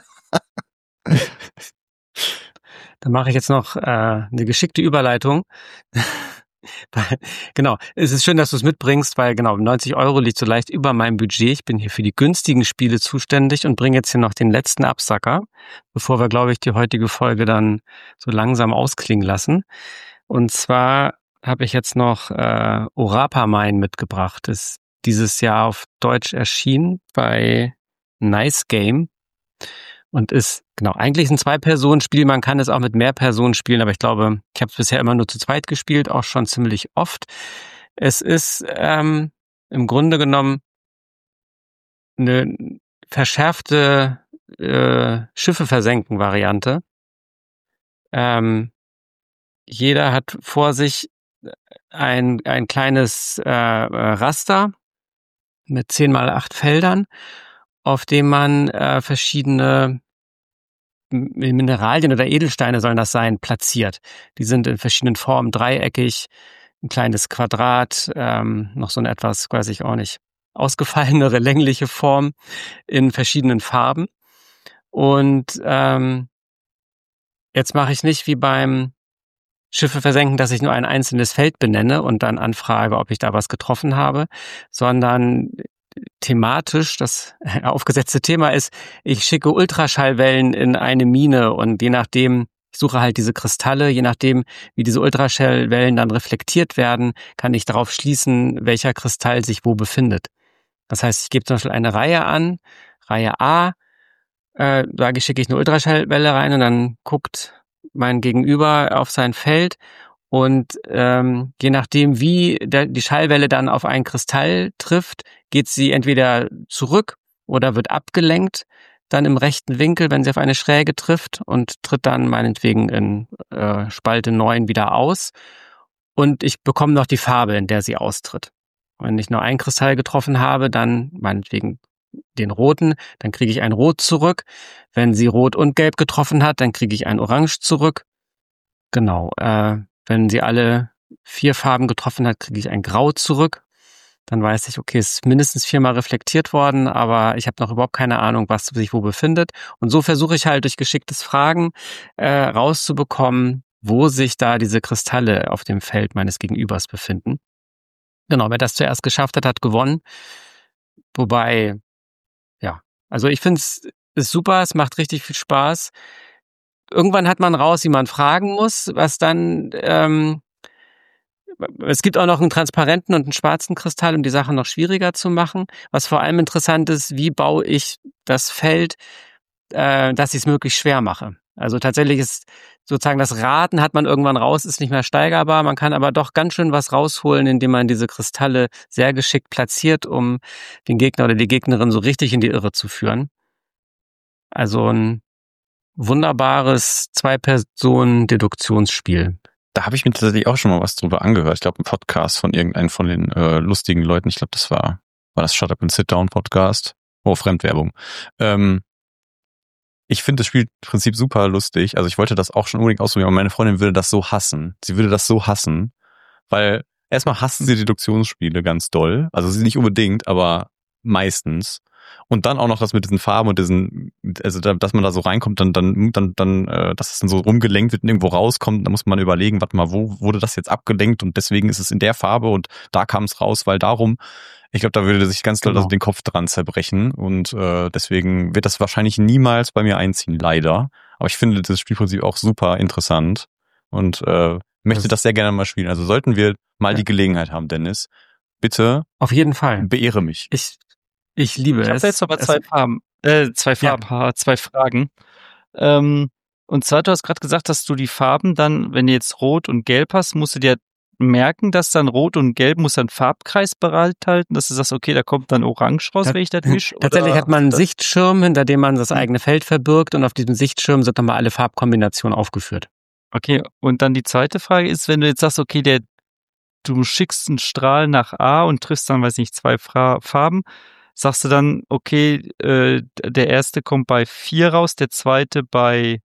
Dann mache ich jetzt noch äh, eine geschickte Überleitung. Weil, genau, es ist schön, dass du es mitbringst, weil genau, neunzig Euro liegt so leicht über meinem Budget. Ich bin hier für die günstigen Spiele zuständig und bringe jetzt hier noch den letzten Absacker, bevor wir, glaube ich, die heutige Folge dann so langsam ausklingen lassen. Und zwar habe ich jetzt noch äh, Orapamine mitgebracht. Das ist dieses Jahr auf Deutsch erschienen bei Nice Game. Und ist, genau, eigentlich ein Zwei-Personen-Spiel. Man kann es auch mit mehr Personen spielen, aber ich glaube, ich habe es bisher immer nur zu zweit gespielt, auch schon ziemlich oft. Es ist ähm, im Grunde genommen eine verschärfte äh, Schiffe versenken Variante. Ähm, jeder hat vor sich ein, ein kleines äh, Raster mit zehn mal acht Feldern, auf dem man äh, verschiedene Mineralien oder Edelsteine sollen das sein, platziert. Die sind in verschiedenen Formen, dreieckig, ein kleines Quadrat, ähm, noch so eine etwas, weiß ich auch nicht, ausgefallenere, längliche Form in verschiedenen Farben. Und ähm, jetzt mache ich nicht wie beim Schiffe versenken, dass ich nur ein einzelnes Feld benenne und dann anfrage, ob ich da was getroffen habe, sondern thematisch, das aufgesetzte Thema ist, ich schicke Ultraschallwellen in eine Mine und je nachdem, ich suche halt diese Kristalle, je nachdem, wie diese Ultraschallwellen dann reflektiert werden, kann ich darauf schließen, welcher Kristall sich wo befindet. Das heißt, ich gebe zum Beispiel eine Reihe an, Reihe A, äh, da schicke ich eine Ultraschallwelle rein und dann guckt mein Gegenüber auf sein Feld und ähm, je nachdem, wie der, die Schallwelle dann auf einen Kristall trifft, geht sie entweder zurück oder wird abgelenkt, dann im rechten Winkel, wenn sie auf eine Schräge trifft und tritt dann meinetwegen in äh, Spalte neun wieder aus und ich bekomme noch die Farbe, in der sie austritt. Wenn ich nur einen Kristall getroffen habe, dann meinetwegen den roten, dann kriege ich ein Rot zurück. Wenn sie Rot und Gelb getroffen hat, dann kriege ich ein Orange zurück. Genau. Äh, wenn sie alle vier Farben getroffen hat, kriege ich ein Grau zurück. Dann weiß ich, okay, es ist mindestens viermal reflektiert worden, aber ich habe noch überhaupt keine Ahnung, was sich wo befindet. Und so versuche ich halt durch geschicktes Fragen äh, rauszubekommen, wo sich da diese Kristalle auf dem Feld meines Gegenübers befinden. Genau, wer das zuerst geschafft hat, hat gewonnen. Wobei, ja, also ich finde es ist super, es macht richtig viel Spaß. Irgendwann hat man raus, wie man fragen muss, was dann, ähm, es gibt auch noch einen transparenten und einen schwarzen Kristall, um die Sache noch schwieriger zu machen. Was vor allem interessant ist, wie baue ich das Feld, äh, dass ich es möglichst schwer mache. Also tatsächlich ist sozusagen das Raten hat man irgendwann raus, ist nicht mehr steigerbar. Man kann aber doch ganz schön was rausholen, indem man diese Kristalle sehr geschickt platziert, um den Gegner oder die Gegnerin so richtig in die Irre zu führen. Also ein wunderbares Zwei-Personen-Deduktionsspiel. Da habe ich mir tatsächlich auch schon mal was drüber angehört. Ich glaube, ein Podcast von irgendeinem von den äh, lustigen Leuten. Ich glaube, das war war das Shut Up and Sit Down Podcast. Oh, Fremdwerbung. Ähm, ich finde das Spielprinzip super lustig. Also ich wollte das auch schon unbedingt ausprobieren, aber meine Freundin würde das so hassen. Sie würde das so hassen, weil erstmal hasst sie Deduktionsspiele ganz doll. Also sie nicht unbedingt, aber meistens. Und dann auch noch das mit diesen Farben und diesen, also da, dass man da so reinkommt, dann, dann, dann, dann, äh, dass es dann so rumgelenkt wird und irgendwo rauskommt, da muss man überlegen, warte mal, wo wurde das jetzt abgelenkt und deswegen ist es in der Farbe und da kam es raus, weil darum, ich glaube, da würde sich ganz doll Genau. also den Kopf dran zerbrechen und äh, deswegen wird das wahrscheinlich niemals bei mir einziehen, leider. Aber ich finde das Spielprinzip auch super interessant und äh, möchte das, das sehr gerne mal spielen. Also sollten wir mal ja. die Gelegenheit haben, Dennis, bitte auf jeden Fall beehre mich. Ich Ich liebe ich es. Ich habe jetzt aber zwei Farben, äh, zwei Farben, ja. zwei Fragen. Ähm, und zwar, du hast gerade gesagt, dass du die Farben dann, wenn du jetzt Rot und Gelb hast, musst du dir merken, dass dann Rot und Gelb muss dann Farbkreis bereithalten, dass du sagst, okay, da kommt dann Orange raus, Ta- wenn ich das mische. Tatsächlich hat man einen Sichtschirm, hinter dem man das eigene Feld verbirgt und auf diesem Sichtschirm sind nochmal alle Farbkombinationen aufgeführt. Okay, und dann die zweite Frage ist, wenn du jetzt sagst, okay, der, du schickst einen Strahl nach A und triffst dann, weiß nicht, zwei Fra- Farben, sagst du dann, okay, äh, der erste kommt bei vier raus, der zweite bei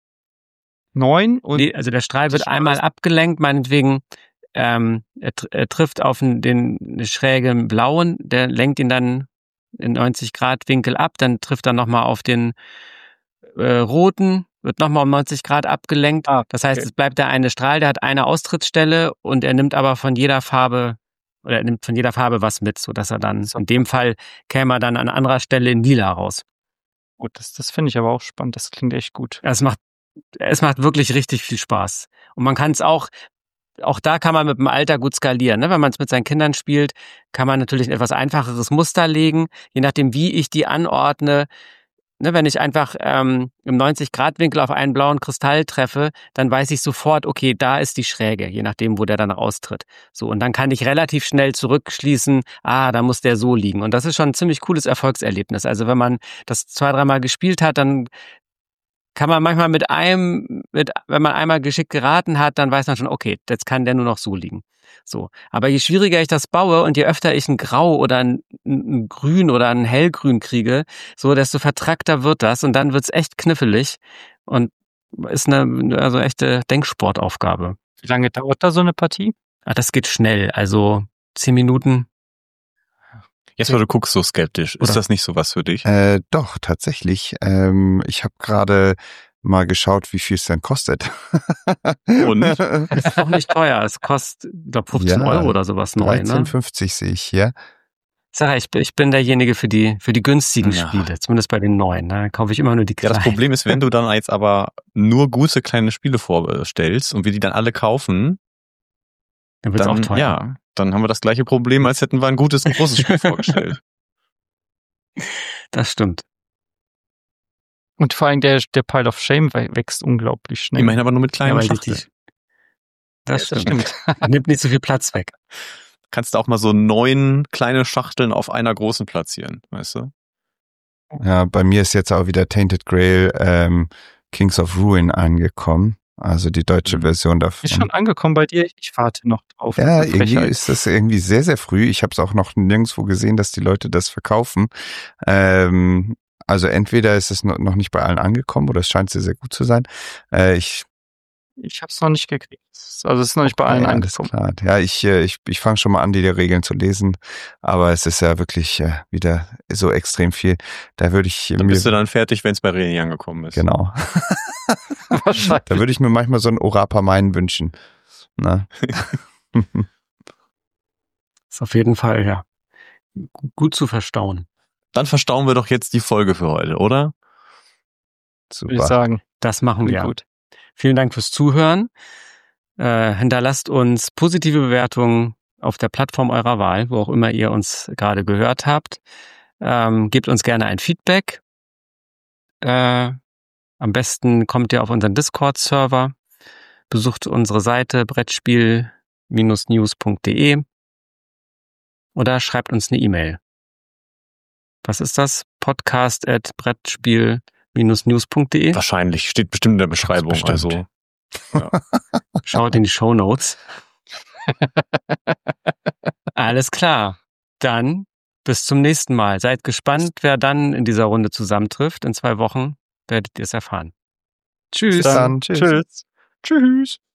neun? Und nee, also der Strahl wird einmal abgelenkt, meinetwegen ähm, er, er trifft auf den, den schrägen blauen, der lenkt ihn dann in neunzig Grad Winkel ab, dann trifft er nochmal auf den äh, roten, wird nochmal um neunzig Grad abgelenkt. Ah, okay. Das heißt, es bleibt der eine Strahl, der hat eine Austrittsstelle und er nimmt aber von jeder Farbe oder er nimmt von jeder Farbe was mit, sodass er dann, in dem Fall käme er dann an anderer Stelle in lila raus. Gut, das, das finde ich aber auch spannend, das klingt echt gut. Es macht, es macht wirklich richtig viel Spaß. Und man kann es auch, auch da kann man mit dem Alter gut skalieren. Ne? Wenn man es mit seinen Kindern spielt, kann man natürlich ein etwas einfacheres Muster legen, je nachdem, wie ich die anordne. Ne, wenn ich einfach ähm, im neunzig Grad Winkel auf einen blauen Kristall treffe, dann weiß ich sofort, okay, da ist die Schräge, je nachdem, wo der dann raustritt. So, und dann kann ich relativ schnell zurückschließen, ah, da muss der so liegen. Und das ist schon ein ziemlich cooles Erfolgserlebnis. Also wenn man das zwei, dreimal gespielt hat, dann kann man manchmal mit einem, mit, wenn man einmal geschickt geraten hat, dann weiß man schon, okay, jetzt kann der nur noch so liegen. So. Aber je schwieriger ich das baue und je öfter ich ein Grau oder ein, ein Grün oder ein Hellgrün kriege, so desto vertrackter wird das und dann wird's echt knifflig und ist eine also echte Denksportaufgabe. Wie lange dauert da so eine Partie? Ah, das geht schnell, also zehn Minuten. Jetzt, weil du guckst so skeptisch, ist Oder? das nicht so was für dich? Äh, doch, tatsächlich. Ähm, ich habe gerade mal geschaut, wie viel es denn kostet. Und? Das ist auch nicht teuer. Es kostet, ich glaube, fünfzehn Ja, Euro oder sowas neu. dreizehn Ne? fünfzig sehe ich hier. Sag ja, ich, bin- ich bin derjenige für die für die günstigen Ja. Spiele, zumindest bei den neuen. Da kaufe ich immer nur die Ja, kleinen. das Problem ist, wenn du dann jetzt aber nur gute kleine Spiele vorstellst und wir die dann alle kaufen, Dann wird's auch dann, teuer. ja, dann haben wir das gleiche Problem, als hätten wir ein gutes, großes Spiel vorgestellt. Das stimmt. Und vor allem der, der Pile of Shame we- wächst unglaublich schnell. Immerhin aber nur mit kleinen Ja, weil die- Schachteln. die- Das Ja, stimmt. Nimmt nicht so viel Platz weg. Kannst du auch mal so neun kleine Schachteln auf einer großen platzieren, weißt du? Ja, bei mir ist jetzt auch wieder Tainted Grail ähm, Kings of Ruin angekommen. Also die deutsche Mhm. Version davon. Ist schon angekommen bei dir? Ich warte noch drauf. Ja, Das ist eine irgendwie Frechheit. ist das irgendwie sehr, sehr früh. Ich habe es auch noch nirgendwo gesehen, dass die Leute das verkaufen. Ähm, also entweder ist es no- noch nicht bei allen angekommen oder es scheint sehr, sehr gut zu sein. Äh, ich Ich habe es noch nicht gekriegt. Also es ist noch nicht bei allen ja, alles angekommen. klar. Ja, ich, äh, ich, ich fange schon mal an, die Regeln zu lesen. Aber es ist ja wirklich äh, wieder so extrem viel. Da würde ich Dann mir bist du dann fertig, wenn es bei René angekommen ist. genau. Wahrscheinlich. Da würde ich mir manchmal so ein Orapa-Main wünschen. Na? Ist auf jeden Fall, ja, gu- gut zu verstauen. Dann verstauen wir doch jetzt die Folge für heute, oder? Würde ich Super. sagen. Das machen Klingt wir. gut. Vielen Dank fürs Zuhören. Äh, hinterlasst uns positive Bewertungen auf der Plattform eurer Wahl, wo auch immer ihr uns gerade gehört habt. Ähm, gebt uns gerne ein Feedback. Äh, am besten kommt ihr auf unseren Discord-Server, besucht unsere Seite brettspiel Bindestrich news punkt de oder schreibt uns eine E-Mail. Was ist das? Podcast at brettspiel Bindestrich news punkt de. Wahrscheinlich, steht bestimmt in der Beschreibung. bestimmt. Also Schaut in die Shownotes. Alles klar. Dann bis zum nächsten Mal. Seid gespannt, wer dann in dieser Runde zusammentrifft. In zwei Wochen werdet ihr es erfahren. Tschüss. Bis dann. Tschüss. Tschüss. Tschüss.